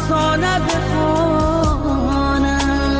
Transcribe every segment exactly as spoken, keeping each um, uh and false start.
افسانه بخوانم.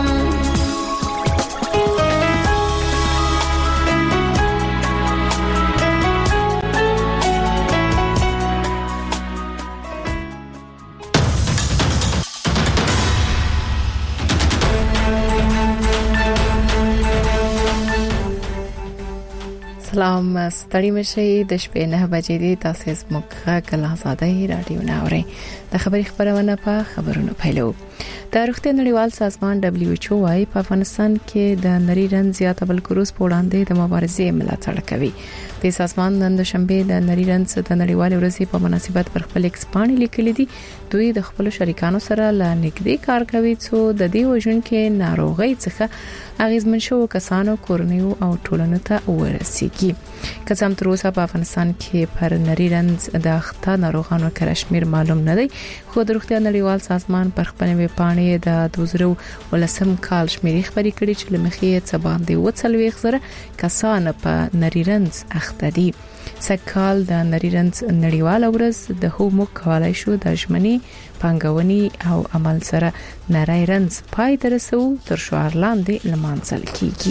سلام، ستړي مشي د شپې نه بجې دي. تاسو زموږه کله آزادۍ رادیو ناوړي د خبري خبرونه په خبرونو پیلو. د روغتیا نړیوال سازمان دبليو ایچ او وايي په افغانستان کې د نری رنځ یا تبرکلوز په وړاندې د مبارزې ملاتړ کوي. د سازمان نن د شنبه د نری رنځ د نړیوال ورځې په مناسبت پر خپل ایکس باندې لیکلي دي دوی د خپل شریکانو سره لا نږدې کار کوي څو د دې وژونکو ناروغي څخه اغیزمن شو کسانو کورنیو او ټولنو ته ورسیږي. کسان تر اوسه په افغانستان کې پر نری رنځ د اخته ناروغانو کشمیر معلوم نه دی، خو د روغتیا نړیوال سازمان پر خپل ویبپاڼې د دوه زره ولسم کال شمیرې خبرې کړې چې لمخې څه باندې وڅلويخ زره کسان په نری رنځ اخته دي. سکهال د نری رنځ نړیوال ورځ د هومو کولای شو د ژمنې پنګونی او عمل سره نری رنځ پای ترسو تر شعار لاندې لمانځل کیږي.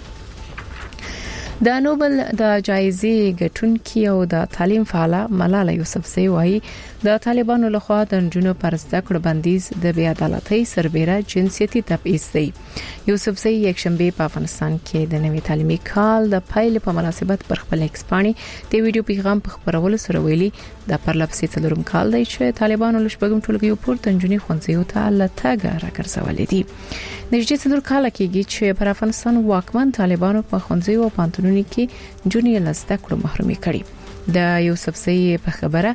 د نوبل د جایزې ګټونکي او د تعلیم فعاله ملاله یوسفزۍ وايي د طالبانو لخوا د جنونو پر زده کړو بندیز د بې عدالتۍ سربېره جنسيتي تبعیض دی. یوسفزۍ یک شنبه په افغانستان کې د نوي تعلیمي کال د پیل په مناسبت پر خپل ایکس باندې د ویډیو پیغام په خبرولو سره ویلي د پرلپسې څلورم کال دی چې طالبانو لشبګم ټولګیو پورته جنونی خونځیو ته لټګ راګرځولې دي. نږدې څلور کال کېږي چې پر افغانستان واکمن طالبانو په خونځیو او پانتونونو کې جنونی لسته کړو محرومي کړي. د یوسفزۍ په خبره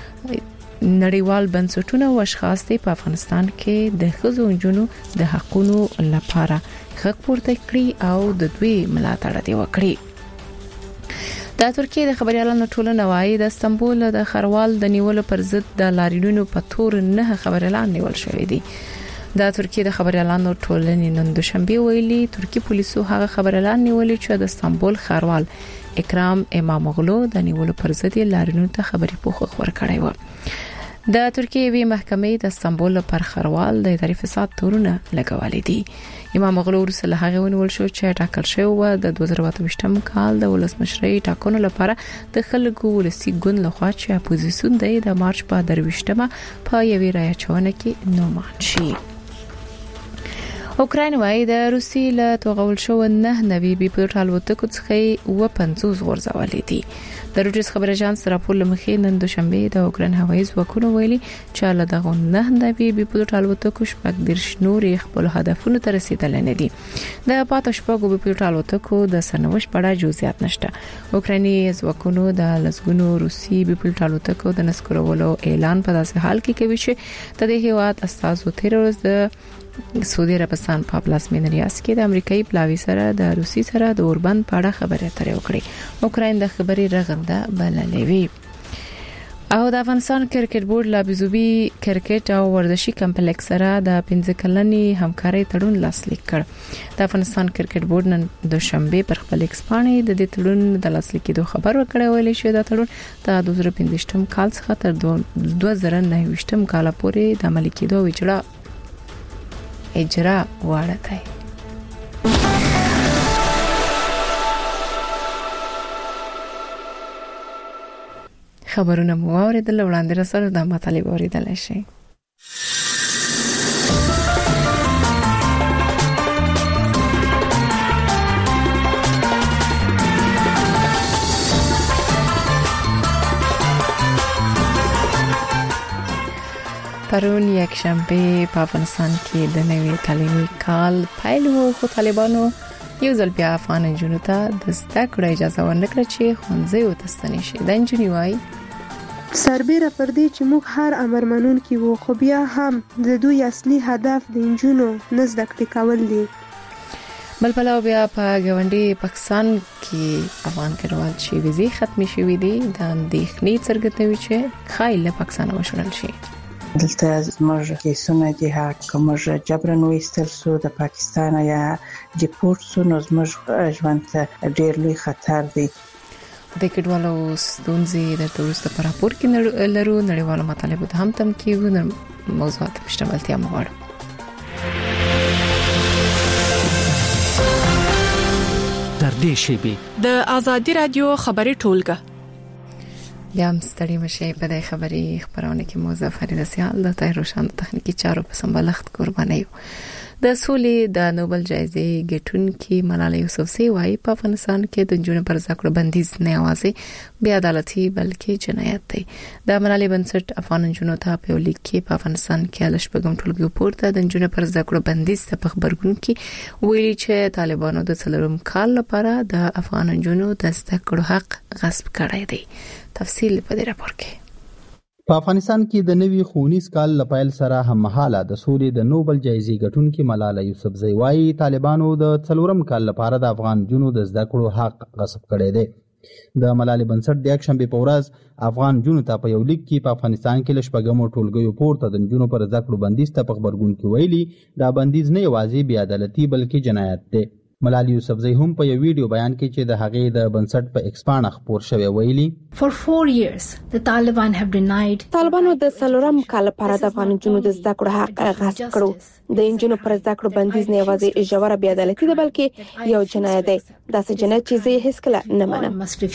نړیوال بنسټونه او اشخاص په افغانستان کې د ښځو او جنونو د حقوقو لپاره غږ پورته کړی او د دوی ملاتړ دی وکړي. د ترکیه د خبريالانو ټولنه وايي د استنبول د خروال د نیولو پر ضد د لاریونونو په تور نه خبريالان نیول شوې دي. د ترکیه د خبريالانو ټولنې نن دوشنبه ویلي ترکی پولیسو هغه خبريالان نیولې چې د استنبول خروال اکرام اماموغلو د نیولو پر ضد لاریونونو ته خبري پوښ خبر کړی و. د ترکیه وی محکمې د استنبول پر خروال د اداري فساد تورونه لګولې دي. اماموغلو ورسره هغه ونول شو چې ټاکل شوی و د دوه زره اووه کال د ولسمشرۍ ټاکنو لپاره د خلکو ولسی ګوند لخوا چې اپوزیسیون د مارچ په درويشتمه په یوې رايچونه کې نومان شي. اوکراین وايي د روسي له توغول شو نه نوي بي پټ الوتکو څخه و پنځوس ورزولې دي. د روټس خبر اژانس راپور لمخې نن دوشنبه د اوکراین هوایي ځواکونو ویلي چې له دغه نه نوي بي پټ الوتکو شپږ درش نورې خپل هدفونو ته رسیدل نه دي. د پاتې شپږو بي پټ الوتکو د سنوش پړه جزئیات نشته. اوکرایني ځواکونو د لسګونو روسي بي پټ الوتکو د نسکورولو اعلان په داسې حال کې کوي چې د دې هیواد استازو تیر ورځ د سعودي عربستان په پلازمینه ریاض کې د امریکایي پلاوی سره د روسي سره د اوربند په اړه خبرې اترې وکړې. اوکراین د خبري رغنده بللې وی. او د افغانستان کرکټ بورډ لا بيزوبي کرکټ او ورزشي کمپلیکس سره د پنځه کلنې همکارۍ تړون لاسلیک کړ. د افغانستان کرکټ بورډ نن دوشنبه پر خپل ایکس باندې د دې تړون د لاسلیک کېدو خبر ورکړی ویل چې دا تړون د دوه زره پنځه کال څخه تر دوه زره نهه کال پورې د عملي کېدو وجړه اجرا واړه دی. خبرونه مو اوریدل وړاندې رسول د مطالب اوریدل شي. پرون یک شنبه په افغانستان کې د نوي تعلیمي کال پیل وو، خو طالبانو یو ځل بیا افغان جنونو ته د زده کړې اجازه ورنکړه چې ښوونځي وتستنې شي. د انجنیری وايي سربېره پر دې چې موږ هر امر منونکي وو، خو بیا هم د دوی اصلي هدف د انجونو نه زده کړې کول دي. بل پلاو بیا په ګاونډي پاکستان کې افغان کډوال چې ویزې ختمې شوې دي د اندېښنې څرګندوي چې خایل له پاکستان وشړل شي. دلته زموږ کیسونه دي هغه موږ جبرن وېستل سو د پاکستان یا ډیپورټ سو، نو زموږ ژوند ته ډېر لوی خطر دی. د کډوالو ستونزې د تورست په راپور کې لرو نړیوالو مطالبو ته هم تم کیږي. موضوعات مشتملتیا مغواړو. در دې شیبې د ازادي رادیو خبري ټولګه بیا هم ستړي مشي په دې خبري خبرونه کې موضوع فرید سیال د تای روشن تخنیکی چارو په سمبالښت قرباني د سولې د نوبل جایزې ګټونکې ملاله یوسفزۍ وايي په افغانستان کې د جنونو پر ذکر بندیز نه یوازې بې عدالتي بلکې جنایت دی. د ملالۍ بنسټ افغان جنونو ته په لیک کې په افغانستان کې لږ پګم ټولګي پورته د جنونو پر ذکر بندیز ته په خبرګون کې ویلي چې طالبانو د څلورم کال لپاره د افغان جنونو د زده کړو حق غصب کړی دی. تفصیل په دې راپور کې. په افغانستان کې د نوي ښوونیز کال لپاره سره هممهاله د سولې د نوبل جایزې ګټونکې ملاله یوسفزۍ وايي طالبانو د څلورم کال لپاره د افغان جنونو د زده کړو حق غصب کړی دی. د ملالۍ بنسټ د یکشنبې په ورځ افغان جنونو ته په یو لیک کې په افغانستان کې لږ پګمو ټولګیو پورته د جنونو پر زده کړو بندیز ته په خبرګون کې ویلي دا بندیز نه یوازې بې عدالتي بلکې جنایت دی. ملالۍ یوسفزۍ هم په یو ویډیو بیان کې چې د هغې د بنسټ په ایکس پاڼه خپور شوی ویلي For four years the Taliban have denied طالبانو د څلورم کال لپاره د افغان جنونو د زده کړو حق غصب کړو. د انجونو پر زده کړو بندیز نه یوازې ژوره بې عدالتي ده بلکې یو جنایت دی. داسې جنایت چې زه هیڅ کله نه منم.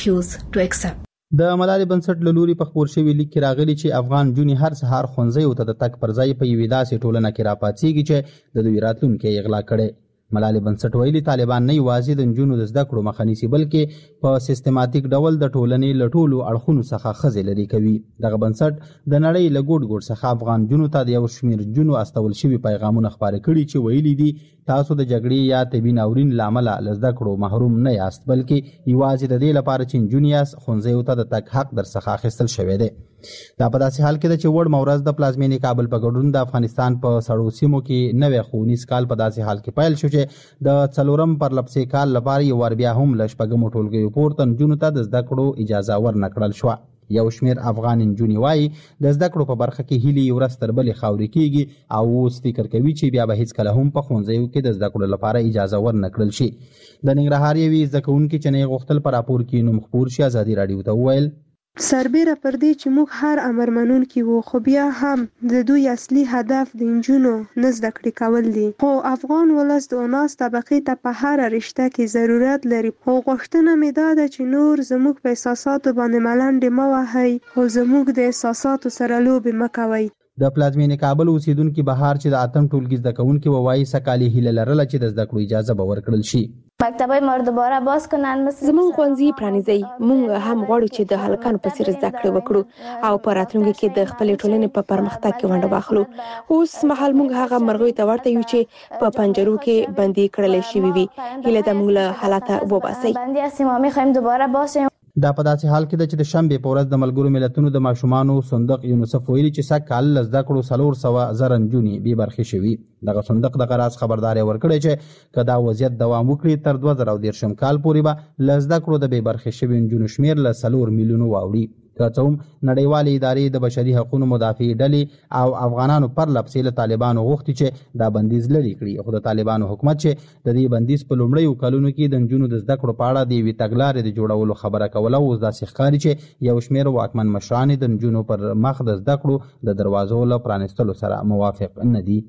د ملالۍ بنسټ له لوري په خپور شوی لیک کې راغلي چې افغان جنونې هر سهار ښوونځیو ته د تګ پر ځای په یوې داسې ټولنه کې راپاڅېږي چې د دوی راتلونکی یې غلا کړی. ملالۍ بنسټ ویلي طالبان نه یوازې د نجونو د زده کړو مخه نیسي بلکې په سیستماتیک ډول د ټولنې له ټولو اړخونو څخه ښځې لرې کوي. دغه بنسټ د نړۍ له ګوټ ګوټ څخه افغان جنونو ته د یو شمېر جنونو استول شوي پیغامونه خپاره کړي چې ویلي دي تاسو د جګړې یا طبي ناورین له امله له زده کړو محروم نه یاست بلکې یوازې د دې لپاره چې نجونې یاست ښوونځیو ته د تګ حق درڅخه اخیستل شوی دی. دا په داسې حال کې ده چې وړ مورز د پلازمینې کابل په ګډون د افغانستان په سړو سیمو کې نوی ښوونیز کال په داسې حال کې پیل شو چې د څلورم پرلپسې کال لپاره یو وار بیا هم له شپږمو ټولګیو پورته نجونو ته د زده کړو اجازه ورنه کړل شوه. یو شمېر افغان نجونې وایي د زده کړو په برخه کې هیلې ورځ تر بلې خاورې کېږي او اوس فکر کوي چې بیا به هیڅکله هم په ښوونځیو کې د زده کړو لپاره اجازه ورنه کړل شي. د ننګرهار یوې زده کوونکې چې نه یې غوښتل په راپور کې نوم خپور شي ازادي راډیو ته وویل سربیره پر دې چې موږ هر امر منونکي وو خو بیا هم د دوی اصلي هدف د نجونو نه زده کړې کول دي. خو افغان ولس د اوناس طبقې ته په هره رشته کې ضرورت لري. خو غوښتنه مې دا ده چې نور زموږ په احساساتو باندې ملنډې مه وهئ خو زموږ د احساساتو سره لوبې مه کوئ. د پلازمینې کابل اوسیدونکي بهار چې د اتم ټولګي زده کوونکي وایي سکالي هیله لرله چې د زده کړو اجازه به ورکړل شي. مکتبای ما رو دوباره باز کنن مثل زمون ښوونځي پرانیزي. مونږ هم غواړو چې د هلکانو په څیر زده کړې وکړو او په راتلونکي کې د خپلې ټولنې په پرمختګ کې ونډه واخلو. اوس مهال مونږ هغه مرغۍ ته ورته یو چې په پنجرو کې بندي کړل شوی وي. هیله ده مونږ له حالته وباسي. بندي هستیم و می‌خوایم دوباره باشیم. دا په داسې حال کې ده چې د شنبې په ورځ د ملګرو ملتونو د ماشومانو صندوق یونیسف ویلي چې سږ کال له زده کړو څلور سوه زره نجونې بې برخې شوي. دغه صندوق دغه راز خبرداری ورکړی چې که دا وضعیت دوام وکړي تر دوه زره دېرشم کال پورې به له زده کړو د بې برخې شوي نجونو شمېر له څلور میلیونو واوړي. که څه هم نړیوالې ادارې د بشري حقوقو مدافع ډلې او افغانانو پرلپسې له طالبانو غوښتي چې دا بندیز لرې کړي خو د طالبانو حکومت چې د دې بندیز په لومړیو کلونو کې د نجونو د زده کړو په اړه د یوې تګلارې د جوړولو خبره کوله اوس داسې ښکاري چې یو شمېر واکمن مشران د نجونو پر مخ د زده کړو د دروازو له پرانیستلو سره موافق نه دي.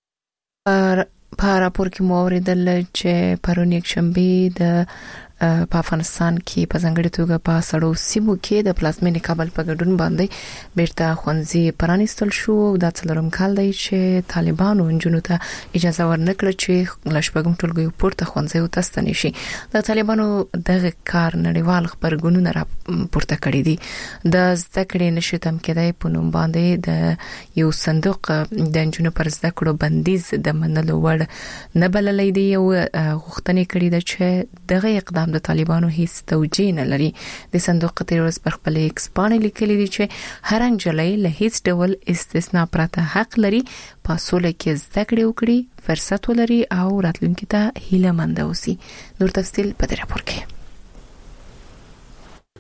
په راپور کې مو اوریدل چې پرون یکشنبه د په افغانستان کې په ځانګړي توګه په سړو سیمو کې د پلازمینې کابل په ګډون باندې بیرته ښوونځي پرانیستل شو. دا څلورم کال دی چې طالبانو نجونو ته اجازه ورنکړه چې له شپږم ټولګیو پورته ښوونځیو ته ستنې شي. د طالبانو دغه کار نړیوال خبرګونونه راپورته کړي دي. د زده کړې نشي تم کېدای په نوم باندې د یو صندوق د نجونو پر زده کړو بندیز د منلو وړ نه بللی دی. یو غوښتنه کړې ده چې دغه اقدام د طالبانو هیڅ توجیه نه لري. د صندوق تیر ورځ پر خپل ایکس باندې لیکلي دي چې هر انجلۍ له هیڅ ډول استثناء پرته حق لري په سوله کې زده کړې وکړي، فرصت ولري او راتلونکي ته هیله مند اوسي. نور تفصیل په دې راپور کې.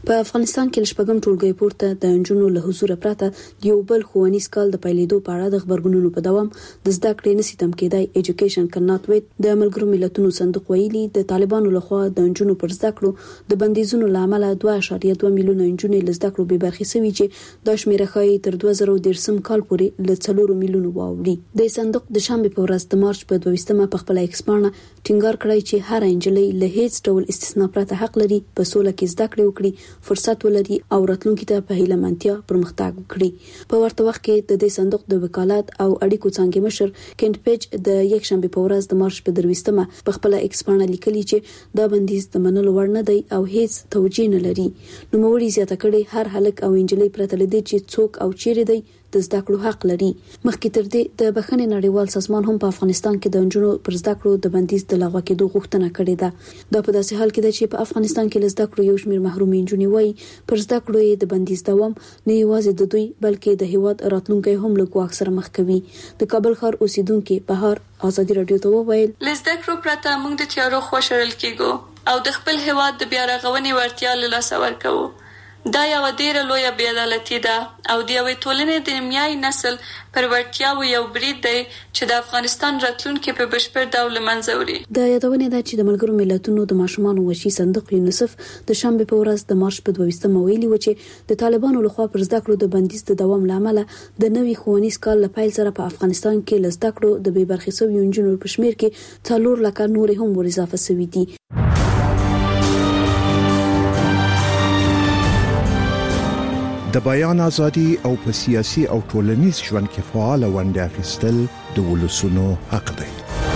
په افغانستان کې لشپږم ټولګي پورته د انجونو له حضور پرته یو بل ښوونیز کال د پیلېدو په اړه د خبرګونونو په دوام د زده کړې نسی تم کېدای ایجوکیشن کانات ویټ د ملګرو ملتونو صندوق ویلي د طالبانو لخوا د انجونو پر زده کړو د بندیزونو لامل دوه اعشاریه دوه میلیونه انجونې له زده کړو به برخې شوي چې د شمیره خای تر دوه زره دېرشم کال پورې له څلور میلیونه واوړي د صندوق د شنبه په ورځ د مارچ په دویشتمه په خپل ایکسپانه ټینګار کړی چې هر انجلۍ له هیڅ ډول استثنا پرته حق لري په سوله کې زده کړې وکړي، فرصت ولري او راتلونکي ته په هیله منتیا پرمختګ وکړي. په ورته وخت کې د دې صندوق د وکالت او اړیکو څنګه مشر کینټ پیج د یک شنبه په ورځ د مارچ په درويشتمه په خپل ایکسپانه لیکلي چې دا بندیز د منلو وړ نه دی او هیڅ توجیه نه لري. نو موري زیاته کړي هر هلک او انجلۍ پرته لدی چې څوک او چیرې دی د زده کړو حق لري. مخکې تر دې د بخښنې نړیوال سازمان هم په افغانستان کې د انجونو پر زده کړو د بندیز د لغوه کېدو غوښتنه کړې ده. دا په داسې حال کې ده چې په افغانستان کې له زده کړو یو شمېر محرومې انجونې وایي پر زده کړو یې د بندیز دوام نه یوازې د دوی بلکې د هیواد راتلونکي هم له ګواښ سره مخ کوي. د کابل ښار اوسیدونکو بهار آزادي رادیو ته وویل له زده کړو پرته موږ د تیارو خوا شړل کېږو او د خپل هیواد د بیا رغونې وړتیا له لاسه ورکوو. دا یو ډیره لویه بې عدالتي ده او د یوې ټولنې د نیمایي نسل پر وړتیاو یو برید دی چې د افغانستان راتلونکي په بشپړ ډول له منځه وړي. د یادونې ده چې د ملګرو ملتونو د ماشومانو وشي صندوق یونیسف د شنبه په ورځ د مارچ په دویشتمه ویلي و چې د طالبانو لخوا پر زده کړو د بندیز د دوام لامل د نوي ښوونیز کال له پیل سره په افغانستان کې له زده کړو د بې برخې شویو نجونو په شمېر کې څلور لکه نور هم ور اضافه شوي دي. د بیان ازادي او په سیاسي او ټولنیز ژوند کې فعال ونډه اخیستل د ولسونو حق دی.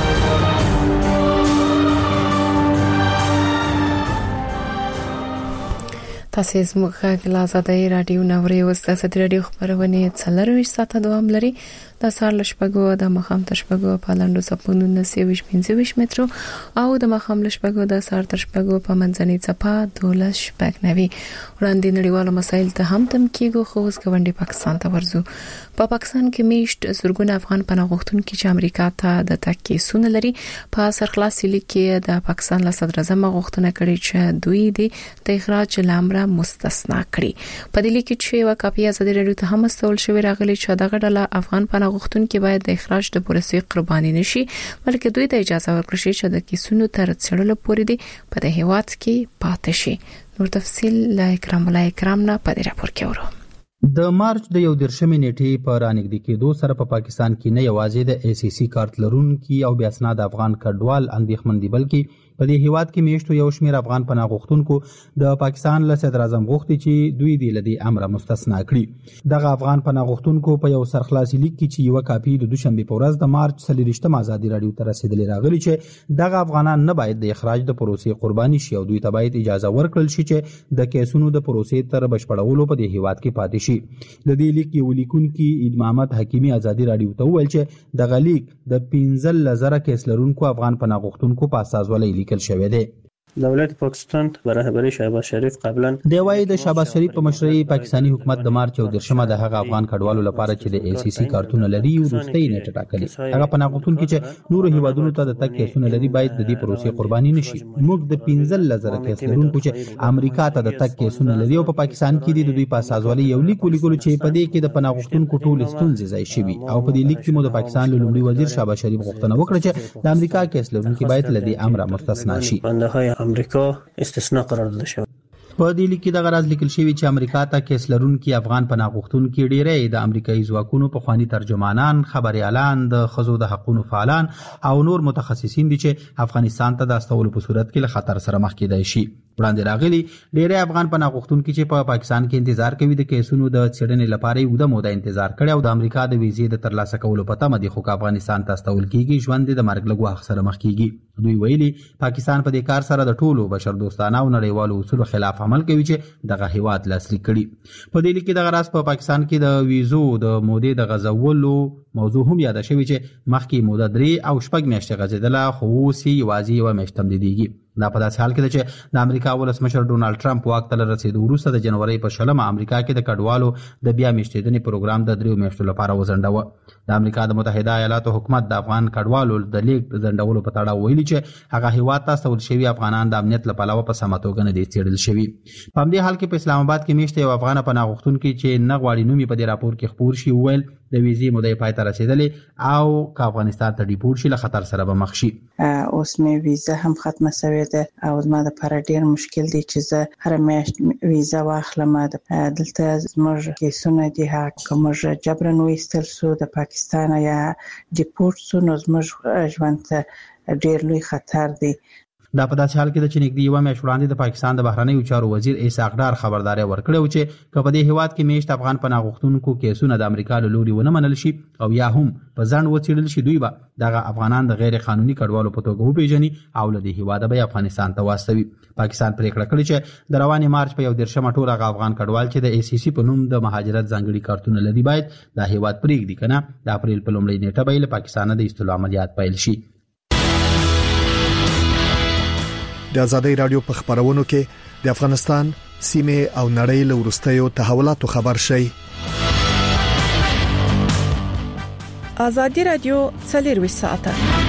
تاسو زموږ غږ له آزادۍ رادیو نوري وستاسو د رادیو خبرونه څلروي ساعته دوام لري. د سهار لشپګو د مخام تشپګو په لاندو سپونو نسويش پنځويش مترو او د مخام لشپګو د سهار تشپګو په منځني چپا دولس شپږ نوي وړاندې نړیوالو مسایل ته هم تم کېږي. خو اوس ګوندې پاکستان ته ورزو. په پاکستان کې میشت زورګونه افغان پناه غوښتونکي چې امریکا ته د تکي سونه لري په سرخلاصي لیک کې د پاکستان له صدر اعظم غوښتنه کړې چې دوی د اخراج لامره مستثنا کړي. په دې لیک کې یو کاپي ازادي رادیو ته هم استول شوی راغلی چې دغه ډله افغان پناه غوښتونکي باید د اخراج د پروسې قرباني نشي بلکې دوی ته اجازه ورکړي چې د کیسونو تر څېړلو پورې دی په د هیواد کې پاتې شي. نور تفصیل لا اکرام ولا اکرام نه په دې راپور کې ورو. د مارچ د یو دیرشمې نیټې په رانګدې کېدو سره په پاکستان کې نه یوازې د ای سی سی کارت لرونکي او بیا اسناد افغان کډوال اندېښمن دي بلکې په دې هیواد کې میشتو یو شمېر افغان پناه غوښتونکو د پاکستان له صدر اعظم غوښتي چې دوی د لدی امر مستثنا کړي. دغه افغان پناه غوښتونکو په یو سرخلاصي لیک کې چې یو کاپي د دوشنبه په ورځ د مارچ څلورشتم آزادي رادیو ته رسیدلی راغلی چې دغه افغانان نه باید د اخراج د پروسې قرباني شي او دوی ته باید اجازه ورکړل شي چې د کیسونو د پروسې تر بشپړولو په دې هیواد کې پاتې شي. د دې لیک یو لیکونکي اید محمد حکیمی آزادي رادیو ته وویل چې دغه لیک د پنځه زره کیس لرونکو افغان پناه غوښتونکو په اساس ولې لیکل شوی دی. دولت پاکستان به رهبری شهباز شریف قبلا د وای د شهباز شریف په مشرۍ پاکستانی حکومت د مارچ او دیرشمه د هغه افغان کډوالو لپاره چې د ای سی سی کارتونه لري وروستۍ نیټه ټاکلي. هغه پناه غوښتونکي چې نور هیوادونو ته د تک کیسونه لري باید د دې پروسې قرباني نشي. موږ د پنځه زره کیس لرونکو چې امریکا ته د تک کیسونه لري او په پاکستان کې د دوی په اساسوالي یو لیک ولیکلو چې په دې کې د پناه غوښتونکو ټول ستونزې ځای شوي او په دې لیک کې مو د پاکستان لومړي وزیر شهباز شریف غوښتنه وکړه چې د امریکا کیس لرونکي باید له دې امر مستثنا شي. بندهای امریکا استثناء قرار داده شود. په دې لیک کې د غراض لیکل شوی چې امریکا ته کیس لرونکي افغان پناه غوښتونکي ډیری د امریکایي ځواکونو په خواني ترجمانان، خبريالان، د خزو د حقوقو فعالان او نور متخصصین دي چې افغانستان ته د استولو په صورت کې له خطر سره مخ کېدای شي. وړاندې راغلي ډیری افغان پناه غوښتونکي چې په پاکستان کې انتظار کوي د کیسونو د څېړنې لپاره یو د موده انتظار کړي او د امریکا د ویزې د ترلاسه کولو په تمه دي خو افغانستان ته استول کېږي ژوند د مرګ له ګواښ سره مخ کېږي. دوی ویلي پاکستان په دې کار سره د ټولو بشر دوستانه او نړیوالو اصولو خلاف عمل کوي چې دغه هیواد لاسلیک کړي. په دې لیک کې دغه راز په پاکستان کې د ویزو د مودې د غزولو موضوع هم یاد شوی چې مخکې موده درې او شپږ میاشتې غځېدله خو اوس یې یوازې یوه میاشت تمدیدېږي. دا په داسې حال کې ده چې د امریکا ولسمشر ډونالد ټرمپ واک ته رسیدو وروسته د جنوري په شلمه امریکا کې د کډوالو د بیا میشتېدنې پروګرام د دریو میاشتو لپاره وځنډاوه. د امریکا د متحده ایالاتو حکومت د افغان کډوالو د لیږد ځنډولو په تړاو ویلي چې هغه هیواد ته استول شوي افغانان د امنیت له پلوه په سمه توګه نه دي څېړل شوي. په همدې حال کې په اسلام آباد کې میشته یو افغان پناه غوښتونکي چې نه غواړي نوم یې په دې راپور کې خپور شي وویل د ویزې مودې پای ته رسیدلې او که افغانستان ته ډیپورټ شي له خطر سره به مخ شي. اوس مې ویزه هم ختمه شوې ده او زما لپاره ډېر مشکل دی چې زه هر میاشت ویزه واخلم. دلته زموږ کیسونه دي هغه که موږ جبرن وایستل سو د پاکستان یا ډیپورټ سو نو زموږ ژوند ته ډېر لوی خطر دی. دا په داسې حال کې د چې نږدې یوه میاشت وړاندې د پاکستان د بهرنیو چارو وزیر اسحاق ډار خبرداری ورکړی و چې که په دې هیواد کې میشت افغان پناه غوښتونکو کیسونه د امریکا له لوري ونه منل شي او یا هم په ځنډ وڅېړل شي دوی به دغه افغانان د غیر قانوني کډوالو په توګه وپېژني او له دې هیواده به افغانستان ته واستوي. پاکستان پریکړه کړې چې د روانې مارچ په یو دېرشمه ټول هغه افغان کډوال چې د ای سی سی په نوم د مهاجرت ځانګړي کارتونه لري باید دا هیواد پرېږدي که نه د اپریل په لومړۍ نیټه به یې له پاکستانه د ایستلو عملیات پیل شي. د آزادۍ رادیو په خبرونو کې د افغانستان سیمه او نړۍ له وروستیو تحولاتو خبر شي. آزادۍ رادیو څلور ساعته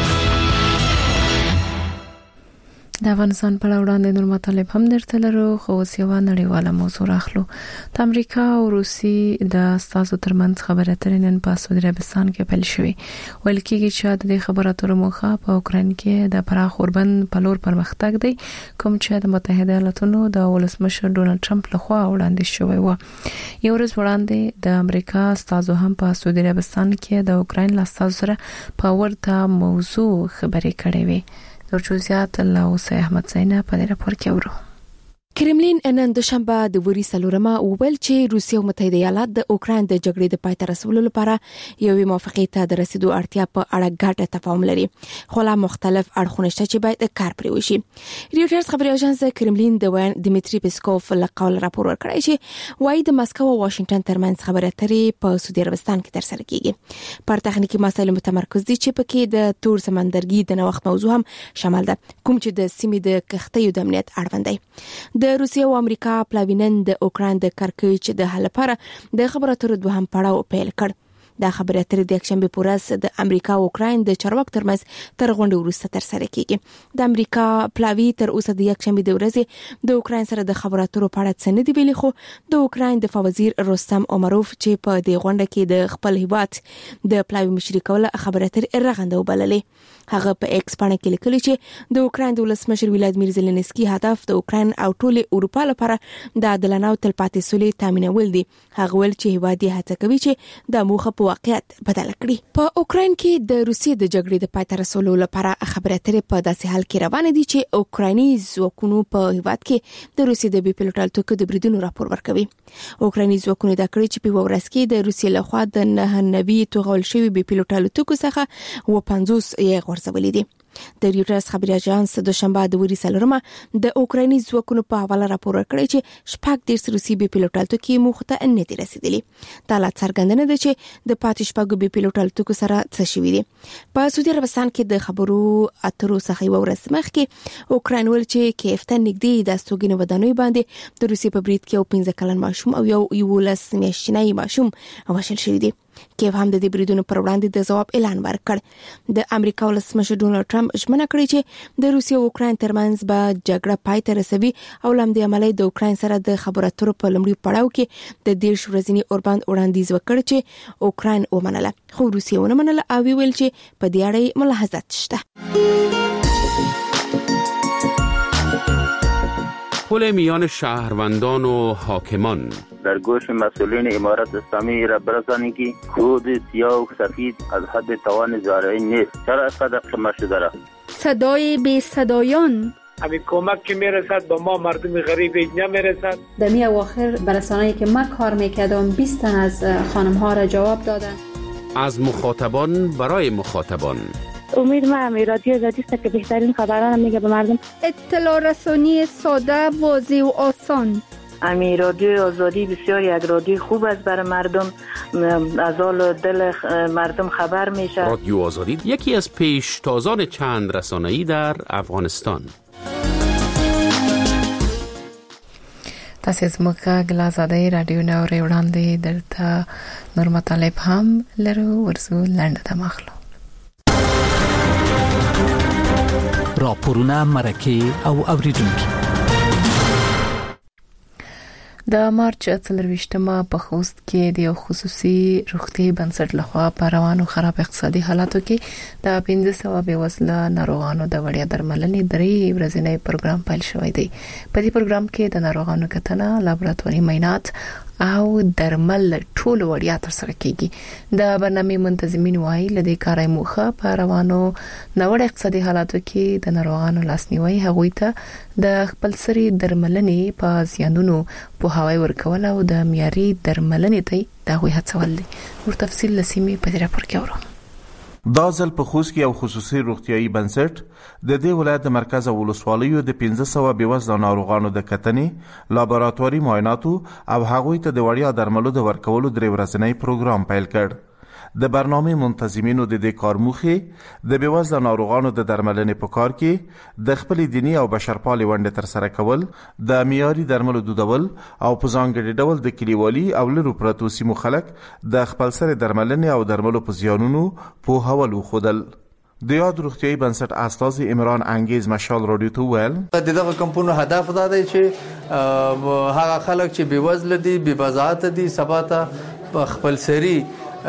د افغانستان په اړه وړاندې نور مطالب هم درته لرو خو اوس یو نړیواله موضوع راخلو. د امریکا او روسي د استازو ترمنځ خبرې اترې نن په سعودي عربستان کې پیل شوې. ویل کېږي چې د دې خبرو اترو موخه په اوکراین کې د پراخ اوربند په لور پرمختګ دی کوم چې د متحده ایالاتونو د ولسمشر ډونالد ټرمپ لخوا وړاندې شوی و. یو ورځ وړاندې د امریکا استازو هم په سعودي عربستان کې د اوکراین له استازو سره په ورته موضوع خبرې کړې وې. د جزئیات الله اوس احمد زینا په دې راپور کې ورو. کرملین نن دوشنبه د وری سلورمه وویل چې روسیه او متحده ایالات د اوکراین د جګړې د پای ته رسولو لپاره یوې موافقې ته د رسیدو اړتیا په اړه ګډ تفاهم لري خو لا مختلف اړخونه شته چې باید کار پرې وشي. ریوټرز خبري اژانس کرملین د وین دمیټری پیسکوف له قول راپور ورکړی چې وايي د مسکو او واشنگټن ترمنځ خبرې اترې په سعودي عربستان کې ترسره کیږي. پر تخنیکی مسایلو متمرکز دي چې پکې د تور سمندرګي د نوښت موضوع هم شامل ده کوم چې د سیمې د کښتیو د امنیت اړوند دی. د روسیه او امریکا پلاوینن د اوکراین د کړکېچ د حل لپاره د خبرو اترو دوهم پړاو پیل کړ. دا خبرې اترې د یکشنبه په ورځ د امریکا او اوکراین د چارواکو ترمنځ تر غونډې وروسته ترسره کیږي. د امریکا پلاوی تر اوسه د یکشنبه د ورځې د اوکراین سره د خبرو اترو په اړه څه نه دی ویلي خو د اوکراین دفاع وزیر رستم امروف چې په دې غونډه کې د خپل هیواد د پلاوی مشري کوله خبرې اترې رغنده وبللې. هغه په ایکس باندې کې لیکلي چې د اوکراین د ولسمشر ولادیمیر زيلنسکي هدف د اوکراین او ټول اروپا لپاره د عادلانه او تلپاتې سولې تضمینول دي. هغه ول چې هیواد یې هڅه کوي چې د موخه په واقعیت بدل کړي. په اوکراین کې د روسیې د جګړې د پای ته رسولو لپاره خبرې اترې په داسې حال کې روانه دي چې اوکرایني ځواکونو په هیواد کې د روسیې د بي پیلوټ الوتکو د بریدونو راپور ورکوي. اوکرایني ځواکونو دا کړی چې په ورځ کې د روسیې لخوا د نه نوي توغول شوی بي پیلوټ الوتکو څخه و پنځوس یې غورځولې دي. د ریوټرز خبري اژانس د دوشنبه د وری سلورمه د اوکرایني ځواکونو په حواله راپور ورکړی چې شپږ دیرش روسي بي پیلوټ الوتکې مخ ته نه دي رسیدلي. دا لا څرګندونه ده چې د پاتې شپږو بي پیلوټ الوتکو سره څه شوي دي. په سعودي عربستان کې د خبرو اترو څخه یو ورځ مخکې اوکراین ول چې کیف ته نږدې د استوګنې ودانوي باندې د روسي په برید کې یو پنځه کلن ماشوم او یو یولس میاشتنی ماشوم وشل شوی دي. کیف هم د دې بریدونو پر وړاندې د ځواب اعلان ورکړ. د امریکا ولسمشر ډونالد ټرمپ ژمنه کړې چې د روسیې او اوکراین ترمنځ به جګړه پای ته رسوي او لمدې عملی د اوکراین سره د خبرو اترو په لومړي پړاو کې د دیرش ورځني اوربند وړاندیز وکړ چې اوکراین ومنله خو روسیې ونه منله او ویل چې په دې اړه ملاحظات شته. پل میان شهروندان و حاکمان در گوش مسئولین امارت اسلامی را برسانید که خود سیاه و سفید از حد توان زارعی نیست. چرا اینقدر خمار شده را؟ صدای بی صدایان همین کمک که میرسد با ما مردم غریب نمیرسد. در می اواخر برسانه‌ای که ما کار میکردم بیست تن از خانم ها را جواب دادن. از مخاطبان برای مخاطبان. امید ما هم رادیو آزادی است که بهترین خبران میگه به مردم. اطلاع رسانی ساده، واضح و آسان. امی رادیو آزادی بسیار یک رادیو خوب است برای مردم، از حال دل مردم خبر میشه. رادیو آزادی یکی از پیشتازان چند رسانه‌ای در افغانستان. تاسو زموږه غلازادای رادیو نو وړاندې دلته نور مطالب هم لرو ورسو لاندې د مخلو راپورونه مرکه او اوریدونکو د مارچ څلرويشتمه په خوست کې د یو خصوصي روغتي بنسټ لخوا په روانو خراب اقتصادي حالاتو کې د پنځه سوه بېوزله ناروغانو د وړیا درملنې درې ورځنی پروګرام پیل شوی دی. په دې پروګرام کې د ناروغانو کتنه، لابراتواري معاینات او درمل ټول وړیا ترسره کیږي. د برنامې منتظمین وايي لدې کارای موخه په روانو نوړ اقتصادي حالاتو کې د ناروغانو لاسنیوي هغوی ته د خپل سری درملنې په زیانونو په هواي ورکول او د معیاري درملنې ته د هغوی هڅول دي. ور تفصیل لسیمه په دې راپور کې اورو. دا ځل په خوست کې یو خصوصي روغتيایي بنسټ د دې ولایت د مرکز او ولسوالیو د پنځه سوه بېوزله ناروغانو د کتنې، لابراتواري معایناتو او هغوی ته د وړیا درملو د ورکولو درې ورځنی پروګرام پیل کړ. د برنامې منتظمینو د دې کار موخه د بېوزله ناروغانو د درملنې په کار کې د خپل دینی او بشرپالې ونډه تر سره کول، د معیاري درملو دودول او په ځانګړي ډول د کلیوالي او لرو پرتو سیمو خلک د خپل سره درملنې او درملو په زیانونو په حواله خودل. د یاد روغتيایي بنسټ استاذ عمران انګیز مشال رادیو ته ویل د دغه کمپونو هدف دا دی چې هغه خلک چې بېوزله دي، بېبزاعته دي، سبا ته خپل سری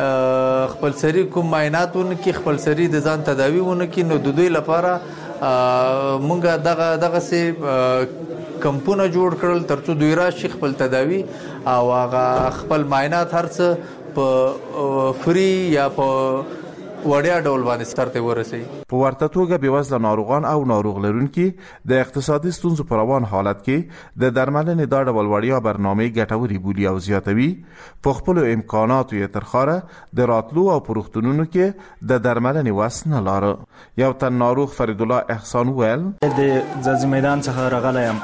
خپل سری کوم معایناتونه کې خپل سری د ځان تداویونه کې نو د دوی لپاره مونږه دغه دغه سي کمپونه جوړ کړل ترڅو دوی راشي خپل تداوی او هغه خپل معاینات هرڅه په فری یا په وړیا ډول باندې سترته ورسي. په ورته توګه بېوزله ناروغان او ناروغ لرونکي د اقتصادي ستونزو پر روان حالت کې د درملنې دا ډول وړیا برنامې ګټوري بولي او زیاتوي. په خپل امکاناتو یې ترخاره د راتلو او پروختونونو کې د درملنې وس نه لاره. یو تن ناروغ فرید الله احسان ویل د ځاځي میدان څخه راغلایم.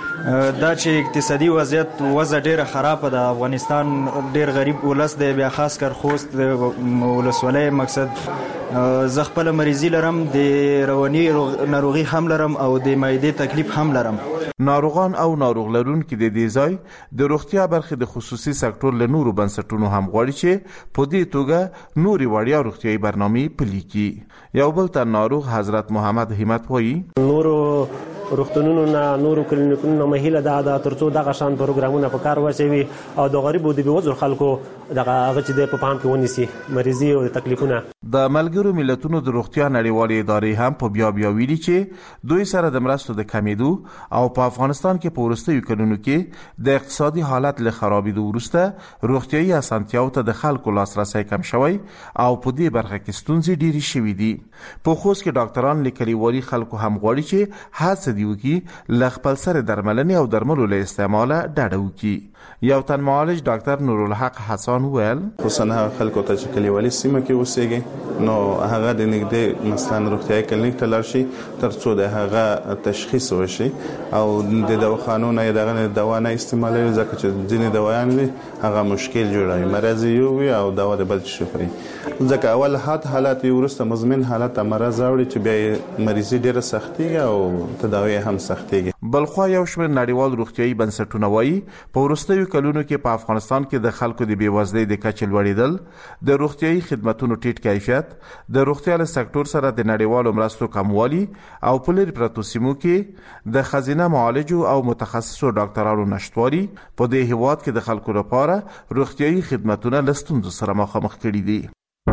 دا چې اقتصادي وضعیت وضع ډیره خراب ده، افغانستان ډیر غریب ولس دی، بیا خاص کر خوست د ولسوالۍ مقصد زه خپل مریضي لرم، د رواني ناروغي هم لرم او د معدې تکلیف هم لرم. ناروغان او ناروغ لرونکي د دې ځای د روغتیا برخې د خصوصي سکتور له نورو بنسټونو هم غواړي چې په دې توګه نوري وړیا روغتیایي برنامې پلي کړي. یو بل تن ناروغ حضرت محمد همت وایي نورو روغتونونو نه نورو کلینیکونو نه مهیله ده د ترڅو دغه شان پروګرامونه په کار واچوي او د غریبو د بېوزلو خلکو دغه هغه چې د په پام کې ونیسي مریضي او تکلیفونه. د ملګرو ملتونو د روغتیا نړیوالې ادارې هم په بیا بیا ویلي چې دوی سره د مرستو د کمیدو او په افغانستان کې په وروستیو کلونو کې د اقتصادي حالت له خرابېدو وروسته روغتیایي اسانتیاو ته د خلکو لاسرسی کم شوی او په دې برخه کې ستونزې ډېرې شوې دي. په خوست کې ډاکټران له کلیوالي خلکو هم غواړي چې هڅه وکړي ل خپل سره درملنې او درملو له استعماله ډډه وکړي. یو تن معالج ډاکټر نور الحق حسن ویل خصوصا خلکو ته چې کلیوالي سیمه کې اوسېږي نو هغه د نږدې مثلا روغتیایي کلینیک ته لاړ شي ترڅو د هغه تشخیص وشي او د دواخانو نه دغه دوا نه استعمالوي ځکه چې ځینې دوايان وي هغه مشکل جوړوي، مرض یو وي او دوا د بل شي خوري ځکه اول حالت حالت ورسته مزمن حالت مرض راوړي چې بیا مریضي ډیره سختيږي او تداوی هم سختيږي. بلخو یو شمېر نړیوال روغتیایي بنسټونه وایي په وروستیو کلونو کې په افغانستان کې د خلکو د بېوزلۍ د کچې لوړېدل، د روغتیایي خدماتو ټیټ کیفیت، د روغتیا له سکتور سره د نړیوالو مرستو کموالی او په لرې پرتو سیمو کې د ښځینه معالجو او متخصصو ډاکټرانو نشتوالي په دې هېواد کې د خلکو لپاره روغتیایي خدماتونه له ستونزو سره مخامخ کړي دي.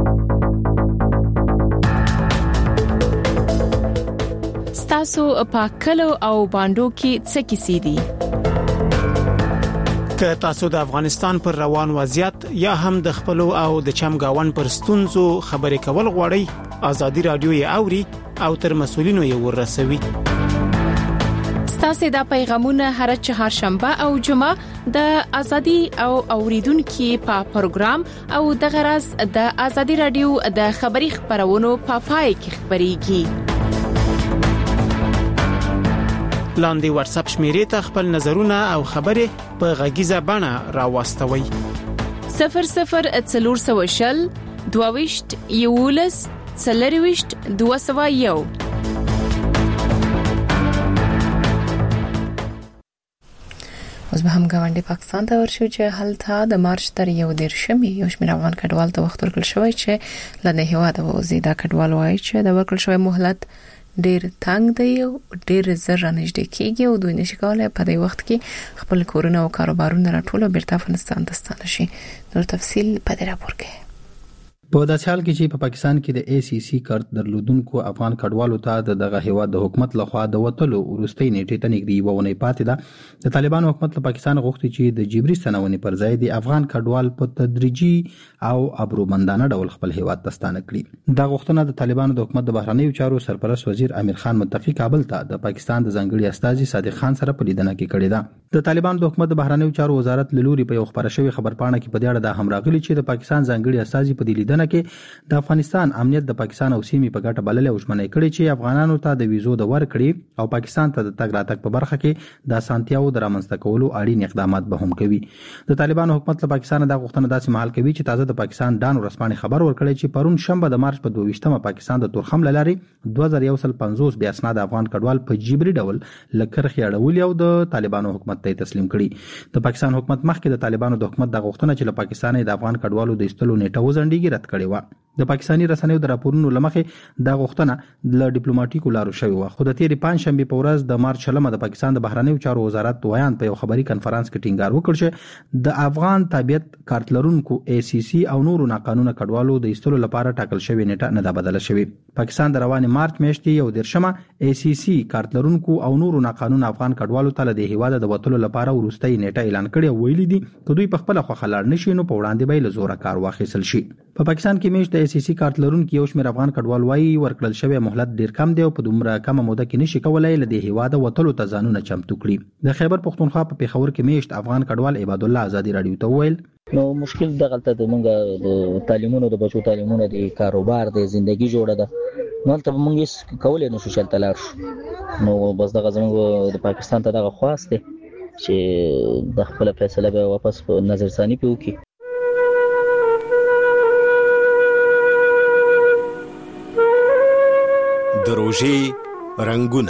تاسو په کلو او باندو کې څه کیسې دي؟ که تاسو د افغانستان پر روان وضعیت یا هم د خپل او د چمګاون پر ستونزو خبرې کول غواړئ، آزادي رادیو یې اوري او تر مسولینو یې ورسوي. ستاسو د پیغامونه هر چهارشنبه او جمعه د ازادي او اوریدونکو په پروګرام او د غرض د آزادي رادیو د خبري خبرونو په پای کې خبريږي. لاندې واتس اپ شمیرې ته خپل نظرونه او خبرې په غږیزه بڼه راوستوي. صفر صفر څلور سوه شل دوه یولس څلرويشت دوه سوه یو. اوس به هم ګاونډي پاکستان ته ورشو چې هلته د مارچ تر یو دیرشمې یو شمېر افغان کډوال ته وخت ورکړل شوی چې له هیواده ووځي. دا کډوال وایي چې د ورکړل شوی مهلت ډیر تنگ دی او ډیر زر رانږدې کیږي او دوی نشي کولای په دې وخت کې خپل کورونه او کاروبارونه راټول بیرته افغانستان ته ستانه شي. نور تفصیل په دې راپور کې. په داسې حال کې چې په پاکستان کې د ای سی سی کارت درلودونکو افغان کډوالو ته د دغه هیواد د حکومت لخوا د وټلو وروستۍ نیټه ته نږدې یوه ونې پاتې ده. د طالبانو حکومت له پاکستان غوښتي چې د جبري ستنونې پر ځای د افغان کډوال په تدریجي او ابرومندانه ډول خپل هیواد ته ستانه کړي. دا غوښتنه د طالبانو د حکومت د بهرنیو چارو سرپرست وزیر امیر خان متقی کابل ته د پاکستان د ځانګړي استازي صادق خان سره په لیدنه کې کړې ده. د طالبانو د حکومت د بهرنیو چارو وزارت له لوري په یو خبره شوی خبرپاڼه کې په دې اړه د هم راغلي چې د پاکستان ځانګړي استازي په دې لیدنه کې د افغانستان امنیت د پاکستان او سیمې په ګټه بللې او ژمنه کړې چې افغانانو ته د ویزو د ورکړې او پاکستان ته د تګ راتګ په برخه کې د اسانتیاو د رامنځته کولو اړین اقدامات به هم کوي. د طالبانو حکومت له پاکستان د غوښتنه داسې مهال کوي چې تازه د پاکستان ډان ورسپانې خبر ورکړي چې پرون شنبه د مارچ په دوه ویشتمه پاکستان د تورخم لاري دوه زره یو سل پنځوس بیا اسناد افغان کډوال په جبري ډول لکرخي اړول او د طالبانو حکومت ته تسلیم کړي. د پاکستان حکومت مخکې د طالبانو د حکومت د غوښتنه چې له پاکستان د افغان کډوالو د ایستلو نیټه وزنډيږي رد کړې و. د پاکستاني رسنیو د راپورونو لمخې د غوښتنه د ډیپلوماټیکو لارو شوی و. خو د تیرې پنځشنبه په ورځ د مارچ لمه د پاکستان د بهرنیو چارو وزارت ویان په یو خبري کنفرانس کې ټینګار وکړ چې د افغان تابعیت کارت لرونکو ای سی سی او نورو ناقانونه کډوالو د ایستلو لپاره ټاکل شوی نیټه نه ده بدله شوې. پاکستان د رواني مارچ میاشتې یو دیرشمه ای سی سی کارت لرونکو او نورو ناقانونه افغان کډوالو ته د هیواد د وټلو لپاره ورستۍ نیټه اعلان کړې او ویلي دي چې دوی په خپل خوخه لاړ نشي نو په وړاندې به له زوره کار واخیستل شي. په پاکستان کې میاشت د ای سی سی کارت لرونکو یو شمېر افغان کډوال وایي ورکړل شوی مهلت ډیر کم دی او په دومره کمه موده کې نشي کولای له دې هیواد وټلو ته ځانونه چمتو کړي. د خیبر پختونخوا په پیښور کې میاشت افغان کډوال عباد الله آزادي رادیو ته ویل نو مشکل دغه ته د مونږه د تعلیمونو د بچو تعلیمونو د کاروبار د ژوندۍ جوړه ده نو ته مونږ کولای نشو شلته لاړ شو. نو بس دغه زموږ د پاکستان ته دغه خواست دی چې د خپل فیصله به واپس په نظر ثاني په وکي. د روژې رنگونه